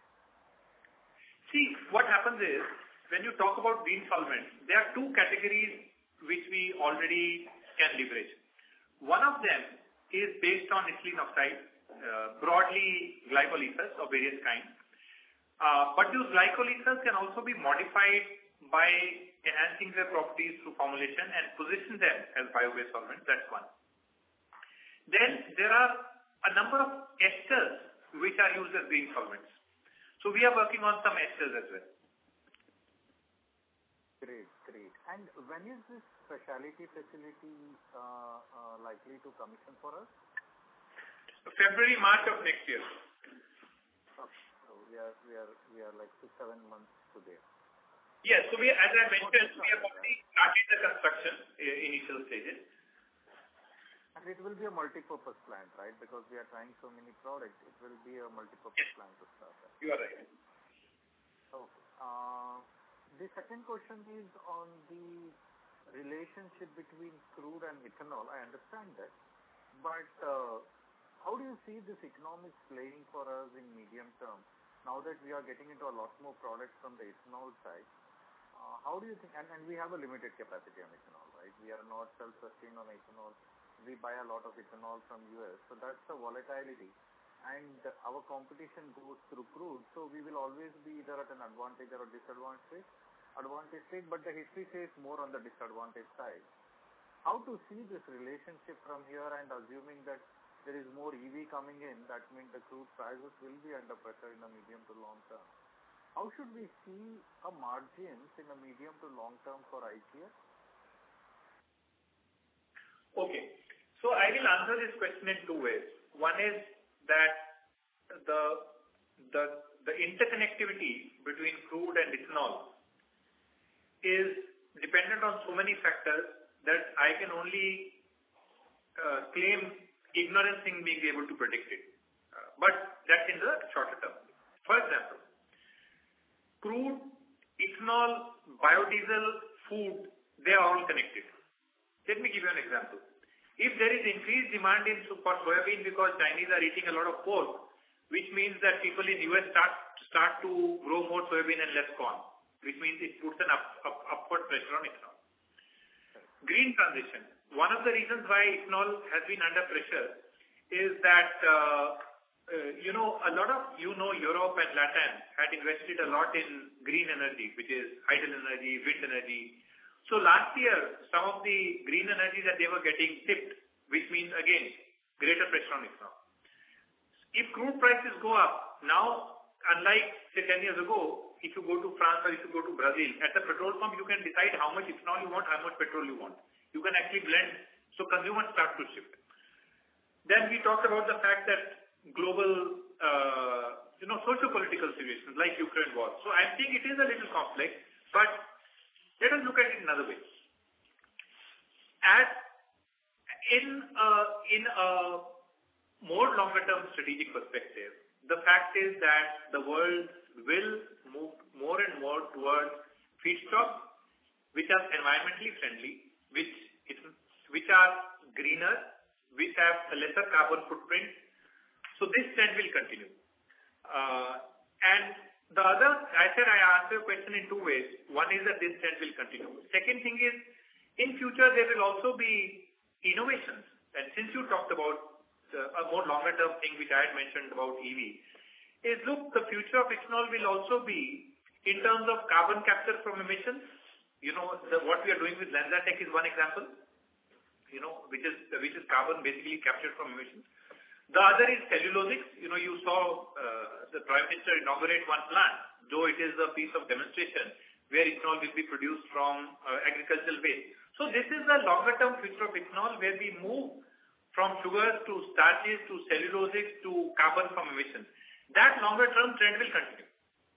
[SPEAKER 3] See, what happens is, when you talk about green solvents, there are two categories which we already can leverage. One of them is based on ethylene oxide, uh, broadly glycolysis of various kinds. Uh, but those glycolysis can also be modified by enhancing their properties through formulation and position them as bio-based solvents. That's one. Then there are a number of esters which are used as green solvents. So we are working on some esters as well.
[SPEAKER 2] Great, great. And when is this specialty facility uh, uh, likely to commission for us?
[SPEAKER 3] February, March of next year.
[SPEAKER 2] Okay. So we are we are we are like six seven months to there.
[SPEAKER 3] Yes. So we, as I mentioned, we have already started the construction uh, initial stages.
[SPEAKER 2] And it will be a multi-purpose plant, right? Because we are trying so many products, it will be a multi-purpose yes. plant to start with.
[SPEAKER 3] You are right.
[SPEAKER 2] Okay. Uh, the second question is on the relationship between crude and ethanol. I understand that. But uh, how do you see this economics playing for us in medium term? Now that we are getting into a lot more products from the ethanol side, uh, how do you think, and, and we have a limited capacity on ethanol, right? We are not self-sustained on ethanol. We buy a lot of ethanol from U S, so that's the volatility. And our competition goes through crude, so we will always be either at an advantage or a disadvantage, advantage state, but the history says more on the disadvantage side. How to see this relationship from here, and assuming that there is more E V coming in, that means the crude prices will be under pressure in the medium to long term. How should we see a margins in the medium to long term for I C S?
[SPEAKER 3] Okay. So I will answer this question in two ways. One is that the the the interconnectivity between crude and ethanol is dependent on so many factors that I can only uh, claim ignorance in being able to predict it. Uh, but that's in the shorter term. For example, crude, ethanol, biodiesel, food, they are all connected. Let me give you an example. If there is increased demand in for soybean because Chinese are eating a lot of pork, which means that people in U S start start to grow more soybean and less corn, which means it puts an up, up, upward pressure on ethanol. Green transition. One of the reasons why ethanol has been under pressure is that, uh, uh, you know, a lot of, you know, Europe and Latin had invested a lot in green energy, which is hydel energy, wind energy. So last year, some of the green energy that they were getting tipped, which means, again, greater pressure on ethanol. If crude prices go up, now, unlike, say, ten years ago, if you go to France or if you go to Brazil, at the petrol pump, you can decide how much ethanol you want, how much petrol you want. You can actually blend, so consumers start to shift. Then we talked about the fact that global, uh, you know, socio-political situations like Ukraine war. So I think it is a little complex, but let us look at it another way. At in a, in a more longer-term strategic perspective, the fact is that the world will move more and more towards feedstocks which are environmentally friendly, which is, which are greener, which have a lesser carbon footprint. So this trend will continue. Uh, and the other, I said I answer your question in two ways. One is that this trend will continue. Second thing is, in future there will also be innovations. And since you talked about the, a more longer term thing which I had mentioned about E V, is look, the future of ethanol will also be in terms of carbon capture from emissions. You know, the, what we are doing with LanzaTech is one example, you know, which is, which is carbon basically captured from emissions. The other is cellulosics. You know, you saw uh, the Prime Minister inaugurate one plant, though it is a piece of demonstration where ethanol will be produced from uh, agricultural waste. So this is the longer-term future of ethanol where we move from sugars to starches to cellulosics to carbon from emissions. That longer-term trend will continue.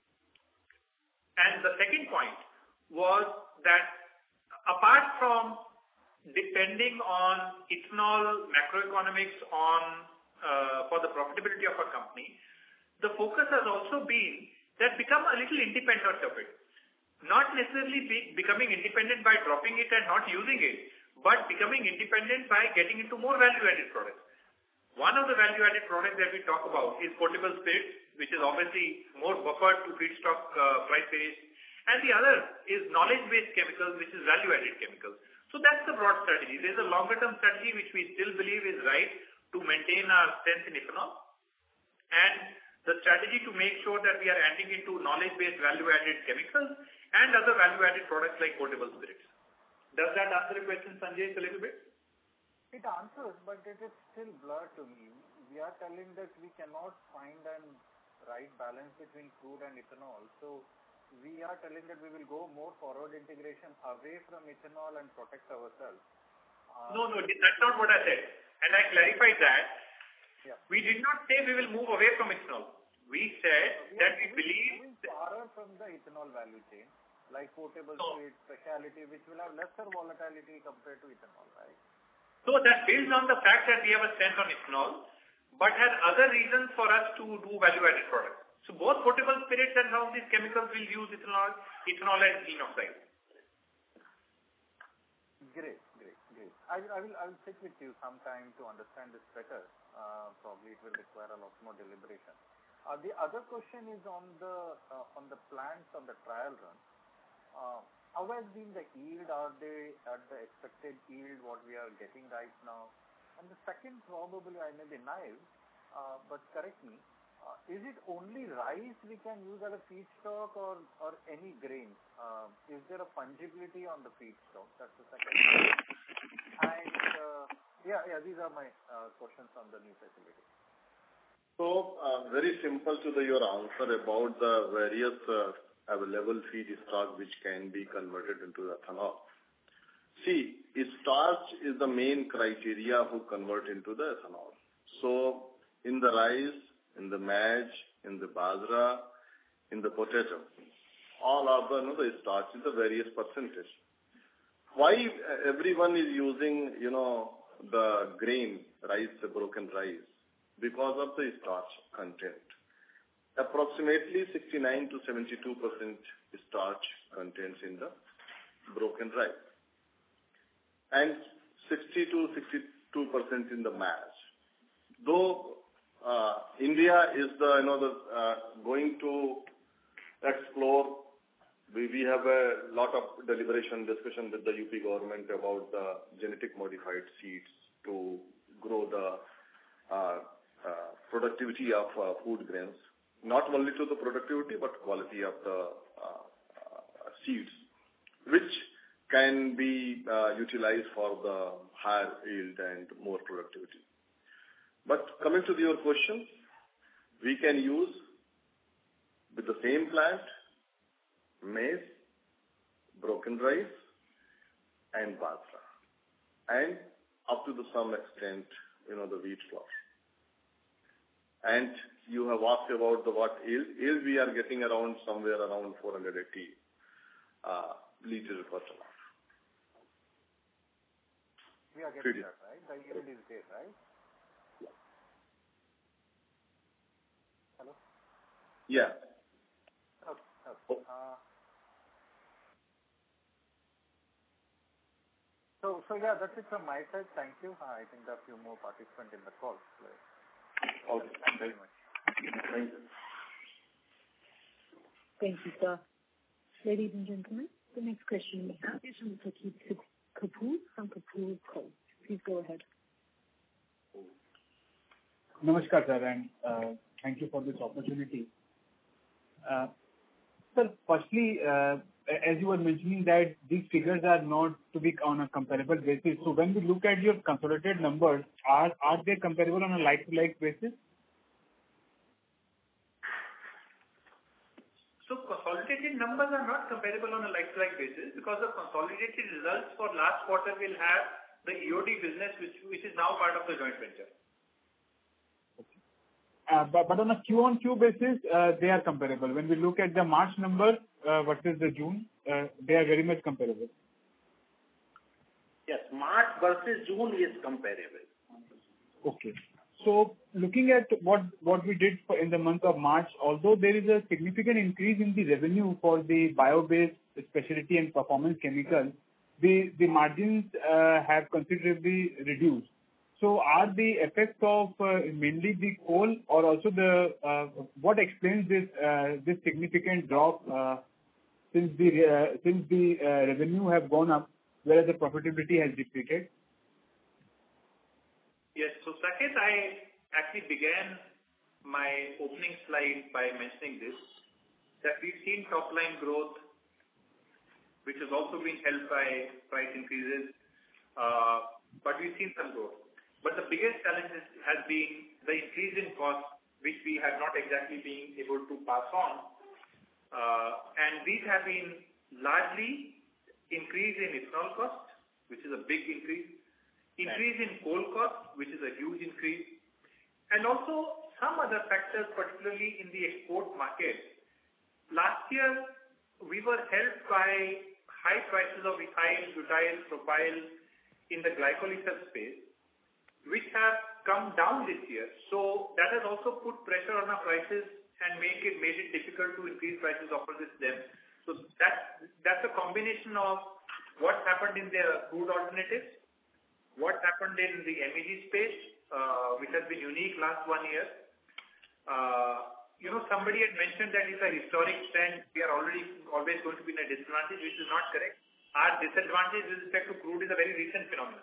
[SPEAKER 3] And the second point was that apart from depending on ethanol macroeconomics on Uh, for the profitability of our company, the focus has also been that become a little independent of it. Not necessarily be, becoming independent by dropping it and not using it, but becoming independent by getting into more value-added products. One of the value-added products that we talk about is potable spirits, which is obviously more buffered to feedstock uh, price variation, and the other is knowledge-based chemicals, which is value-added chemicals. So that's the broad strategy. There's a longer-term strategy which we still believe is right to maintain our strength in ethanol, and the strategy to make sure that we are adding into knowledge-based value-added chemicals and other value-added products like potable spirits. Does that answer the question, Sanjay, a little bit?
[SPEAKER 2] It answers, but it is still blurred to me. We are telling that we cannot find a right balance between crude and ethanol. So we are telling that we will go more forward integration away from ethanol and protect ourselves. Uh,
[SPEAKER 3] no, no, that's not what I said. And I clarified that.
[SPEAKER 2] Yeah.
[SPEAKER 3] We did not say we will move away from ethanol. We said
[SPEAKER 2] we
[SPEAKER 3] that we
[SPEAKER 2] moving,
[SPEAKER 3] believe...
[SPEAKER 2] Moving far from the ethanol value chain. like potable
[SPEAKER 3] So-
[SPEAKER 2] sweet, specialty, which will have lesser volatility compared to ethanol, right?
[SPEAKER 3] So that builds on the fact that we have a strength on ethanol, but has other reasons for us to do value-added products. So both potable spirits and some of these chemicals will use ethanol, ethanol and clean oxide.
[SPEAKER 2] Great, great, great. I will, I will, I will sit with you sometime to understand this better. Uh, probably it will require a lot more deliberation. Uh, the other question is on the uh, on the plants on the trial run. Uh, how has been the yield? Are they at the expected yield what we are getting right now? And the second, probably I may be naive, uh, but correct me. Uh, is it only rice we can use as a feedstock, or or any grain? Uh, is there a fungibility on the feedstock? That's the second. And uh, yeah, yeah, these are my uh, questions on the new facility.
[SPEAKER 6] So, uh, very simple to the, your answer about the various uh, available feedstock which can be converted into ethanol. See, starch is the main criteria who convert into the ethanol. So, in the rice, in the maize, in the bajra, in the potato, all of the, you know, the starch is a various percentage. Why everyone is using, you know, the grain, rice, the broken rice? Because of the starch content. Approximately sixty-nine to seventy-two percent starch contents in the broken rice. And sixty to sixty-two percent in the maize. Though uh, India is the, you know, the, uh, going to explore, we, we have a lot of deliberation, discussion with the U P government about the genetic modified seeds to grow the uh, Uh, productivity of uh, food grains, not only to the productivity but quality of the uh, uh, seeds, which can be uh, utilized for the higher yield and more productivity. But coming to your question, we can use with the same plant maize, broken rice, and bajra, and up to the some extent, you know, the wheat flour. And you have asked about the what yield. Yield we are getting around somewhere around four hundred eighty uh, liters per ton.
[SPEAKER 2] We are getting that, right? The yield is there, right?
[SPEAKER 6] Yeah.
[SPEAKER 2] Hello?
[SPEAKER 6] Yeah.
[SPEAKER 2] Okay. okay. Uh, so, so yeah, that's it from my side. Thank you. Uh, I think there are a few more participants in the call.
[SPEAKER 6] Okay.
[SPEAKER 2] Thank you very much.
[SPEAKER 6] Thank you.
[SPEAKER 1] Thank you, sir. Ladies and gentlemen, the next question we have is from Sakeet Kapoor from Kapoor Co. Please go ahead.
[SPEAKER 9] Namaskar, sir, and uh, thank you for this opportunity. Uh, sir, firstly, uh, as you were mentioning that these figures are not to be on a comparable basis. So when we look at your consolidated numbers, are are they comparable on a like-to-like basis?
[SPEAKER 3] So consolidated numbers are not comparable on a like-to-like basis because the consolidated results for last quarter will have the E O D business which which is now part of the joint venture.
[SPEAKER 9] Uh, but, but on a Q on Q basis, uh, they are comparable. When we look at the March number uh, versus the June, uh, they are very much comparable.
[SPEAKER 7] Yes, March versus June is comparable.
[SPEAKER 9] Okay. So looking at what, what we did for in the month of March, although there is a significant increase in the revenue for the bio-based specialty and performance chemicals, the, the margins uh, have considerably reduced. So are the effects of uh, mainly the coal or also the, uh, what explains this uh, this significant drop uh, since the uh, since the uh, revenue have gone up, whereas the profitability has depleted?
[SPEAKER 3] Yes. So Saket, I actually began my opening slide by mentioning this, that we've seen top line growth, which has also been helped by price increases, uh, but we've seen some growth. But the biggest challenge is, has been the increase in cost, which we have not exactly been able to pass on. Uh, and these have been largely increase in ethanol cost, which is a big increase, increase in coal cost, which is a huge increase, and also some other factors, particularly in the export market. Last year, we were helped by high prices of ethyl, butyl, propyl in the glycol ether space, which have come down this year. So that has also put pressure on our prices and make it made it difficult to increase prices opposite them. So that that's a combination of what happened in the crude alternatives, what happened in the M E G space, uh, which has been unique last one year. Uh, you know, somebody had mentioned that it's a historic trend. We are already always going to be in a disadvantage, which is not correct. Our disadvantage with respect to crude is a very recent phenomenon.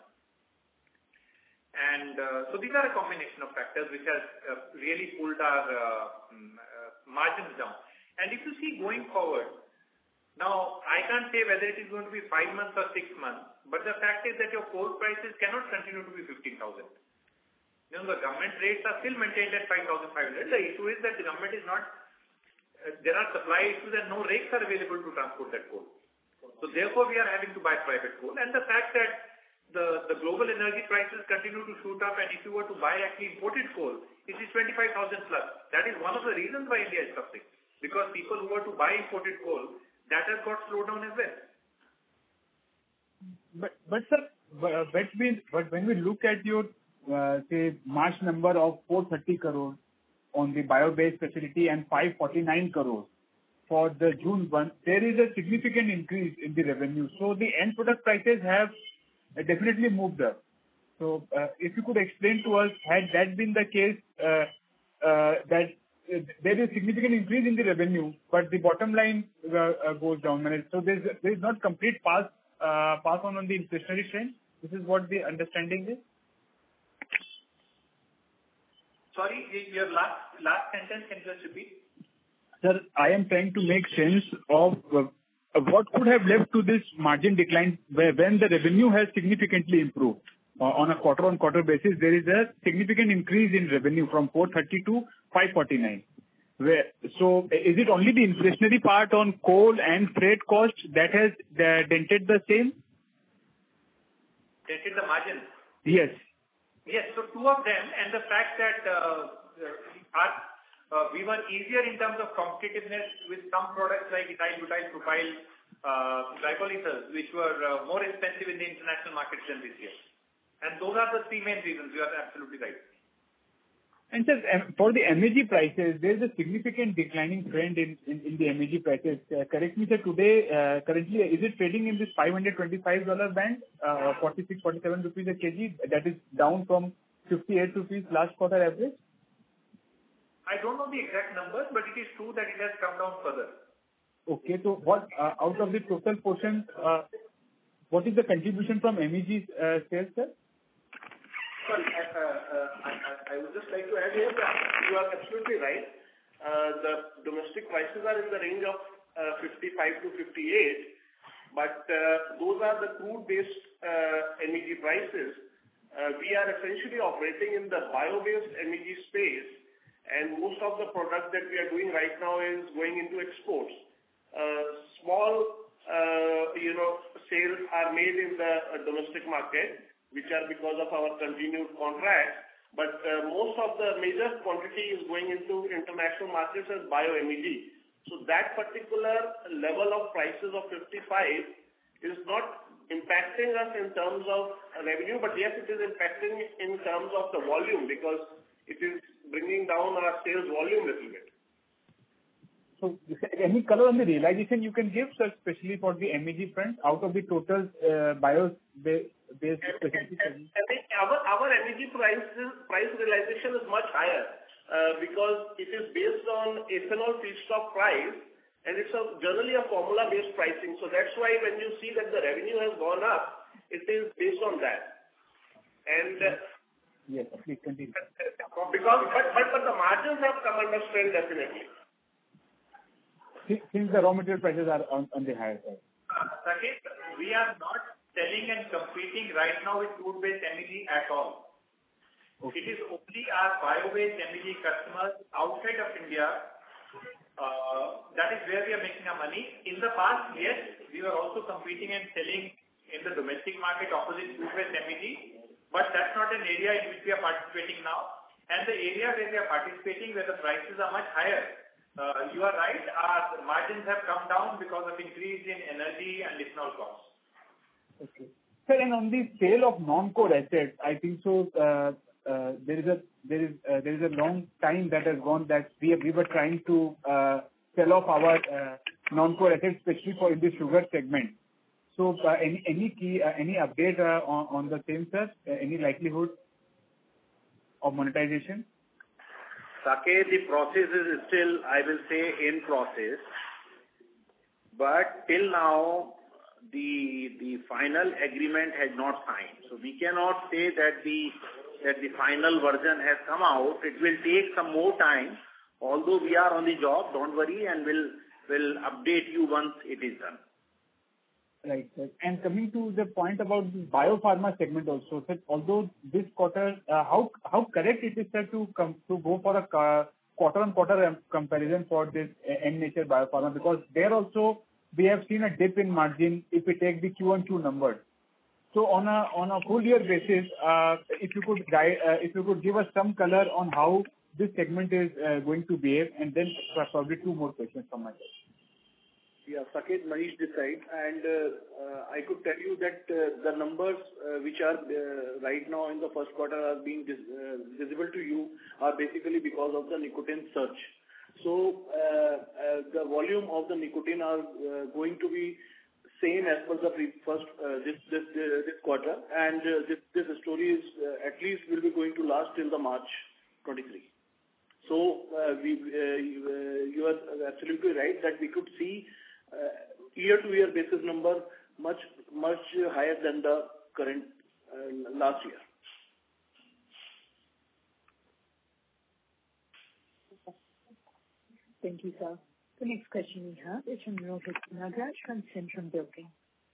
[SPEAKER 3] And uh, so these are a combination of factors which has uh, really pulled our uh, um, uh, margins down. And if you see going forward, now I can't say whether it is going to be five months or six months, but the fact is that your coal prices cannot continue to be fifteen thousand. You know, the government rates are still maintained at five thousand five hundred. The issue is that the government is not, uh, there are supply issues and no rakes are available to transport that coal. So therefore we are having to buy private coal. And the fact that the, the global energy prices continue to shoot up, and if you were to buy actually imported coal, it is twenty-five thousand plus. That is one of the reasons why India is suffering. Because people who were to buy imported coal, that has got slowed down as well.
[SPEAKER 9] But, but sir, but, but, we, but when we look at your, uh, say, March number of four hundred thirty crores on the bio-based facility and five hundred forty-nine crores for the June one, there is a significant increase in the revenue. So the end product prices have definitely moved up. So uh, if you could explain to us, had that been the case, uh, uh, that uh, there is significant increase in the revenue, but the bottom line uh, uh, goes down. So there is there is not complete pass uh, pass on on the inflationary trend. This is what the understanding is.
[SPEAKER 3] Sorry, your last last sentence, can you just repeat?
[SPEAKER 9] Sir, I am trying to make sense of uh, what could have led to this margin decline where when the revenue has significantly improved. Uh, on a quarter-on-quarter basis, there is a significant increase in revenue from four hundred thirty to five hundred forty-nine. Where, so is it only the inflationary part on coal and freight cost that has uh, dented the same?
[SPEAKER 3] Dented the margin?
[SPEAKER 9] Yes.
[SPEAKER 3] Yes, so two of them, and the fact that uh, our Uh, we were easier in terms of competitiveness with some products like ethyl, butyl, propyl, uh, glycol ethers, which were uh, more expensive in the international markets than this year. And those are the three main reasons. You are absolutely right.
[SPEAKER 9] And sir, for the M A G prices, there is a significant declining trend in, in, in the M A G prices. Uh, correct me, sir, today, uh, currently, is it trading in this five hundred twenty-five dollars band, uh, forty-six, forty-seven rupees a kg? That is down from fifty-eight rupees last quarter average?
[SPEAKER 3] I don't know the exact numbers, but it is true that it has come down further.
[SPEAKER 9] Okay. So what, uh, out of the total portion, uh, what is the contribution from M E G uh, sales, sir?
[SPEAKER 10] Sorry, uh, uh, I, I, I would just like to add here that you are absolutely right. Uh, the domestic prices are in the range of uh, fifty-five to fifty-eight, but uh, those are the crude-based uh, M E G prices. Uh, we are essentially operating in the bio-based M E G space, and most of the product that we are doing right now is going into exports. Uh, small, uh, you know, sales are made in the uh, domestic market, which are because of our continued contracts. But uh, most of the major quantity is going into international markets as bio-M E G. So that particular level of prices of fifty-five is not impacting us in terms of revenue, but yes, it is impacting in terms of the volume because it is bringing down our sales volume a little bit.
[SPEAKER 9] So any color on the realization you can give, sir, especially for the M E G front, out of the total uh, bio-based specialty?
[SPEAKER 10] Our, our M E G prices, price realization is much higher uh, because it is based on ethanol feedstock price, and it's a, generally a formula-based pricing. So that's why when you see that the revenue has gone up, it is based on that. And uh,
[SPEAKER 9] yes, please continue.
[SPEAKER 10] Because, but, but, but the margins have come under strain definitely.
[SPEAKER 9] Since the raw material prices are on, on the higher side.
[SPEAKER 3] Saket, we are not selling and competing right now with crude-based M E G at all. Okay. It is only our bio-based M E G customers outside of India. Uh, that is where we are making our money. In the past, yes, we were also competing and selling in the domestic market opposite crude-based M E G. But that's not an area in which we are participating now. And the area where we are participating, where the prices are much higher, uh, you are right. Our margins have come down because of increase in energy and ethanol costs.
[SPEAKER 9] Okay. Sir, and on the sale of non-core assets, I think so, uh, uh, there is a there is uh, there is a long time that has gone that we we were trying to uh, sell off our uh, non-core assets, especially for in the sugar segment. So, uh, any any key uh, any update uh, on on the same, sir? Uh, any likelihood of monetization?
[SPEAKER 4] Saket, the process is still, I will say, in process. But till now, the the final agreement has not signed. So we cannot say that the that the final version has come out. It will take some more time. Although we are on the job, don't worry, and we'll will update you once it is done.
[SPEAKER 9] Right, sir. And coming to the point about the biopharma segment also, sir, although this quarter, uh, how how correct it is, sir, to come to go for a uh, quarter-on-quarter comparison for this uh, N-Nature Biopharma, because there also we have seen a dip in margin if we take the Q on Q numbers. So on a on a full year basis, uh, if you could guide, uh, if you could give us some color on how this segment is uh, going to behave, and then probably two more questions from my side.
[SPEAKER 10] Yeah, Saket, Manish this side, and uh, uh, I could tell you that uh, the numbers uh, which are uh, right now in the first quarter are being vis- uh, visible to you are basically because of the nicotine surge. So uh, uh, the volume of the nicotine are uh, going to be same as per the pre- first uh, this this uh, this quarter, and uh, this this story is uh, at least will be going to last till the March twenty-three. So uh, we uh, you, uh, you are absolutely right that we could see uh, year-to-year basis number much much higher than the current uh, last year.
[SPEAKER 1] Thank you, sir. The next question we have is from Rohit Nagraj from Centrum Broking.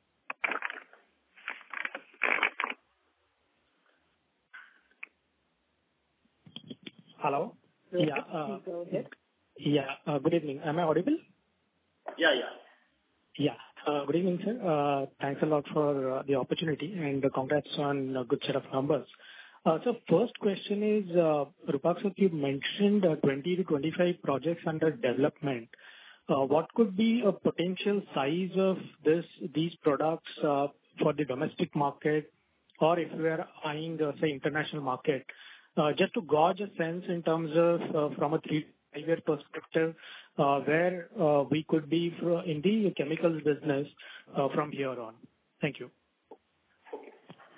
[SPEAKER 11] Hello.
[SPEAKER 1] Rohit,
[SPEAKER 11] yeah. Uh,
[SPEAKER 1] please go ahead.
[SPEAKER 11] Yeah. Uh, good evening. Am I audible?
[SPEAKER 4] Yeah, yeah.
[SPEAKER 11] Yeah. Uh, good evening, sir. Uh, thanks a lot for uh, the opportunity, and uh, congrats on a good set of numbers. Uh, so first question is, uh, Rupak sir, you mentioned uh, twenty to twenty-five projects under development. Uh, what could be a potential size of this these products uh, for the domestic market, or if we are eyeing, uh, say, international market? Uh, just to gauge a sense in terms of uh, from a three five-year perspective, uh, where uh, we could be for, in the chemicals business uh, from here on. Thank you.
[SPEAKER 3] Okay.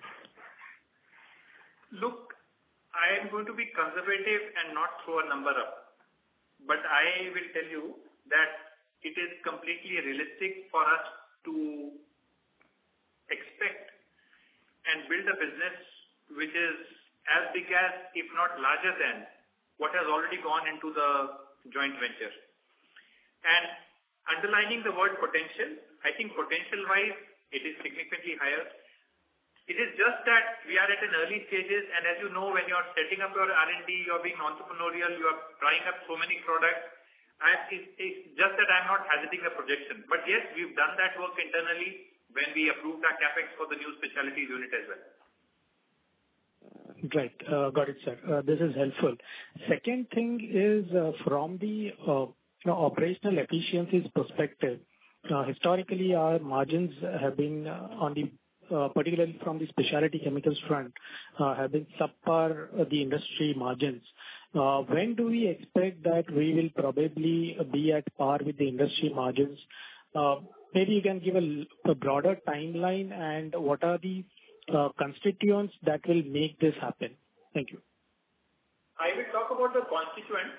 [SPEAKER 3] Look, I am going to be conservative and not throw a number up. But I will tell you that it is completely realistic for us to expect and build a business which is as big as, if not larger than, what has already gone into the joint venture. And underlining the word potential, I think potential-wise, it is significantly higher. It is just that we are at an early stages, and as you know, when you are setting up your R and D, you are being entrepreneurial, you are trying up so many products, and it's, it's just that I'm not hazarding a projection. But yes, we've done that work internally when we approved our capex for the new specialties unit as well.
[SPEAKER 11] Right. Uh, got it, sir. Uh, this is helpful. Second thing is uh, from the uh, you know, operational efficiencies perspective, uh, historically our margins have been uh, on the Uh, particularly from the specialty chemicals front, uh, have been subpar uh, the industry margins. Uh, when do we expect that we will probably be at par with the industry margins? Uh, maybe you can give a, a broader timeline, and what are the uh, constituents that will make this happen? Thank you.
[SPEAKER 3] I will talk about the constituents.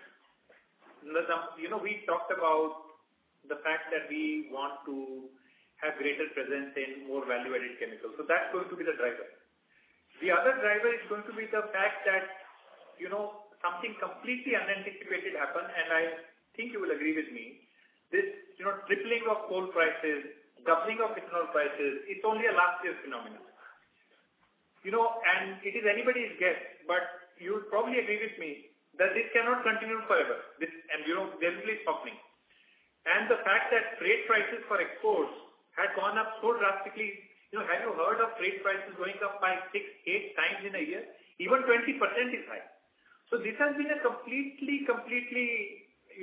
[SPEAKER 3] You know, we talked about the fact that we want to have greater presence in more value-added chemicals. So that's going to be the driver. The other driver is going to be the fact that, you know, something completely unanticipated happened, and I think you will agree with me. This, you know, tripling of coal prices, doubling of ethanol prices, it's only a last year's phenomenon. You know, and it is anybody's guess, but you will probably agree with me that this cannot continue forever. This, and, you know, there will be softening. And the fact that freight prices for exports had gone up so drastically. You know, have you heard of freight prices going up by six, eight times in a year? Even twenty percent is high. So this has been a completely, completely,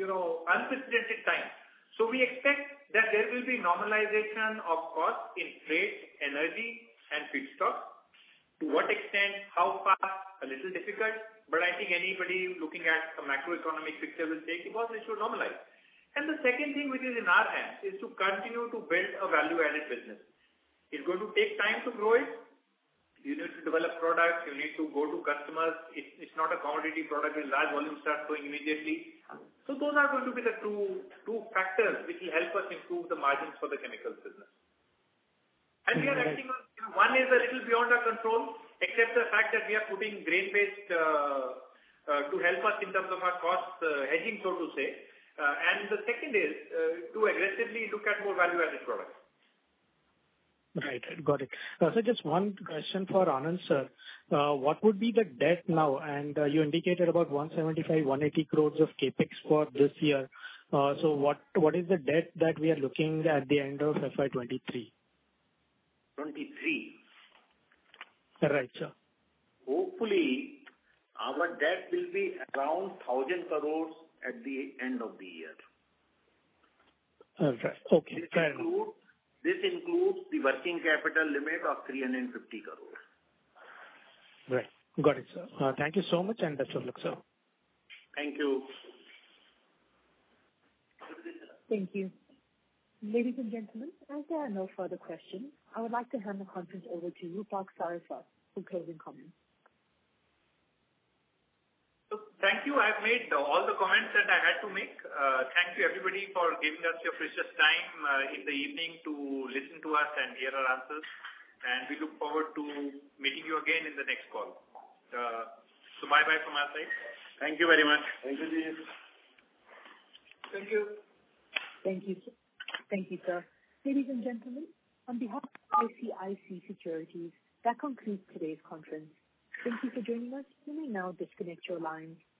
[SPEAKER 3] you know, unprecedented times. So we expect that there will be normalization of costs in freight, energy, and feedstock. To what extent, how fast, a little difficult, but I think anybody looking at a macroeconomic picture will say, because it should normalize. And the second thing which is in our hands is to continue to build a value-added business. It's going to take time to grow it. You need to develop products. You need to go to customers. It's, it's not a commodity product with large volume start going immediately. So those are going to be the two, two factors which will help us improve the margins for the chemicals business. And we are acting on, you know, one is a little beyond our control, except the fact that we are putting grain-based uh, uh, to help us in terms of our cost uh, hedging, so to say. Uh, and the second is uh, to aggressively look at more value-added products.
[SPEAKER 11] Right. Got it. Uh, So just one question for Anand, sir. Uh, What would be the debt now? And uh, you indicated about one seventy-five, one eighty crores of CapEx for this year. Uh, So what what is the debt that we are looking at the end of F Y twenty-three?
[SPEAKER 4] twenty-three.
[SPEAKER 11] Right, sir.
[SPEAKER 4] Hopefully, our debt will be around one thousand crores at the end of the year.
[SPEAKER 11] Uh, Right. Okay,
[SPEAKER 4] This
[SPEAKER 11] fair enough.
[SPEAKER 4] includes, this includes the working capital limit of three hundred fifty crores.
[SPEAKER 11] Right. Got it, sir. Uh, Thank you so much, and best of luck, sir.
[SPEAKER 4] Thank you.
[SPEAKER 1] Thank you. Ladies and gentlemen, as there are no further questions, I would like to hand the conference over to Rupak Saraswat for closing comments.
[SPEAKER 3] So thank you. I've made all the comments that I had to make. Uh, thank you everybody for giving us your precious time uh, in the evening to listen to us and hear our answers. And we look forward to meeting you again in the next call. Uh, so bye-bye from our side.
[SPEAKER 4] Thank you very much.
[SPEAKER 10] Thank you, Ji.
[SPEAKER 3] Thank you.
[SPEAKER 1] Thank you, sir. Thank you, sir. Ladies and gentlemen, on behalf of I C I C I Securities, that concludes today's conference. Thank you for joining us. You may now disconnect your lines.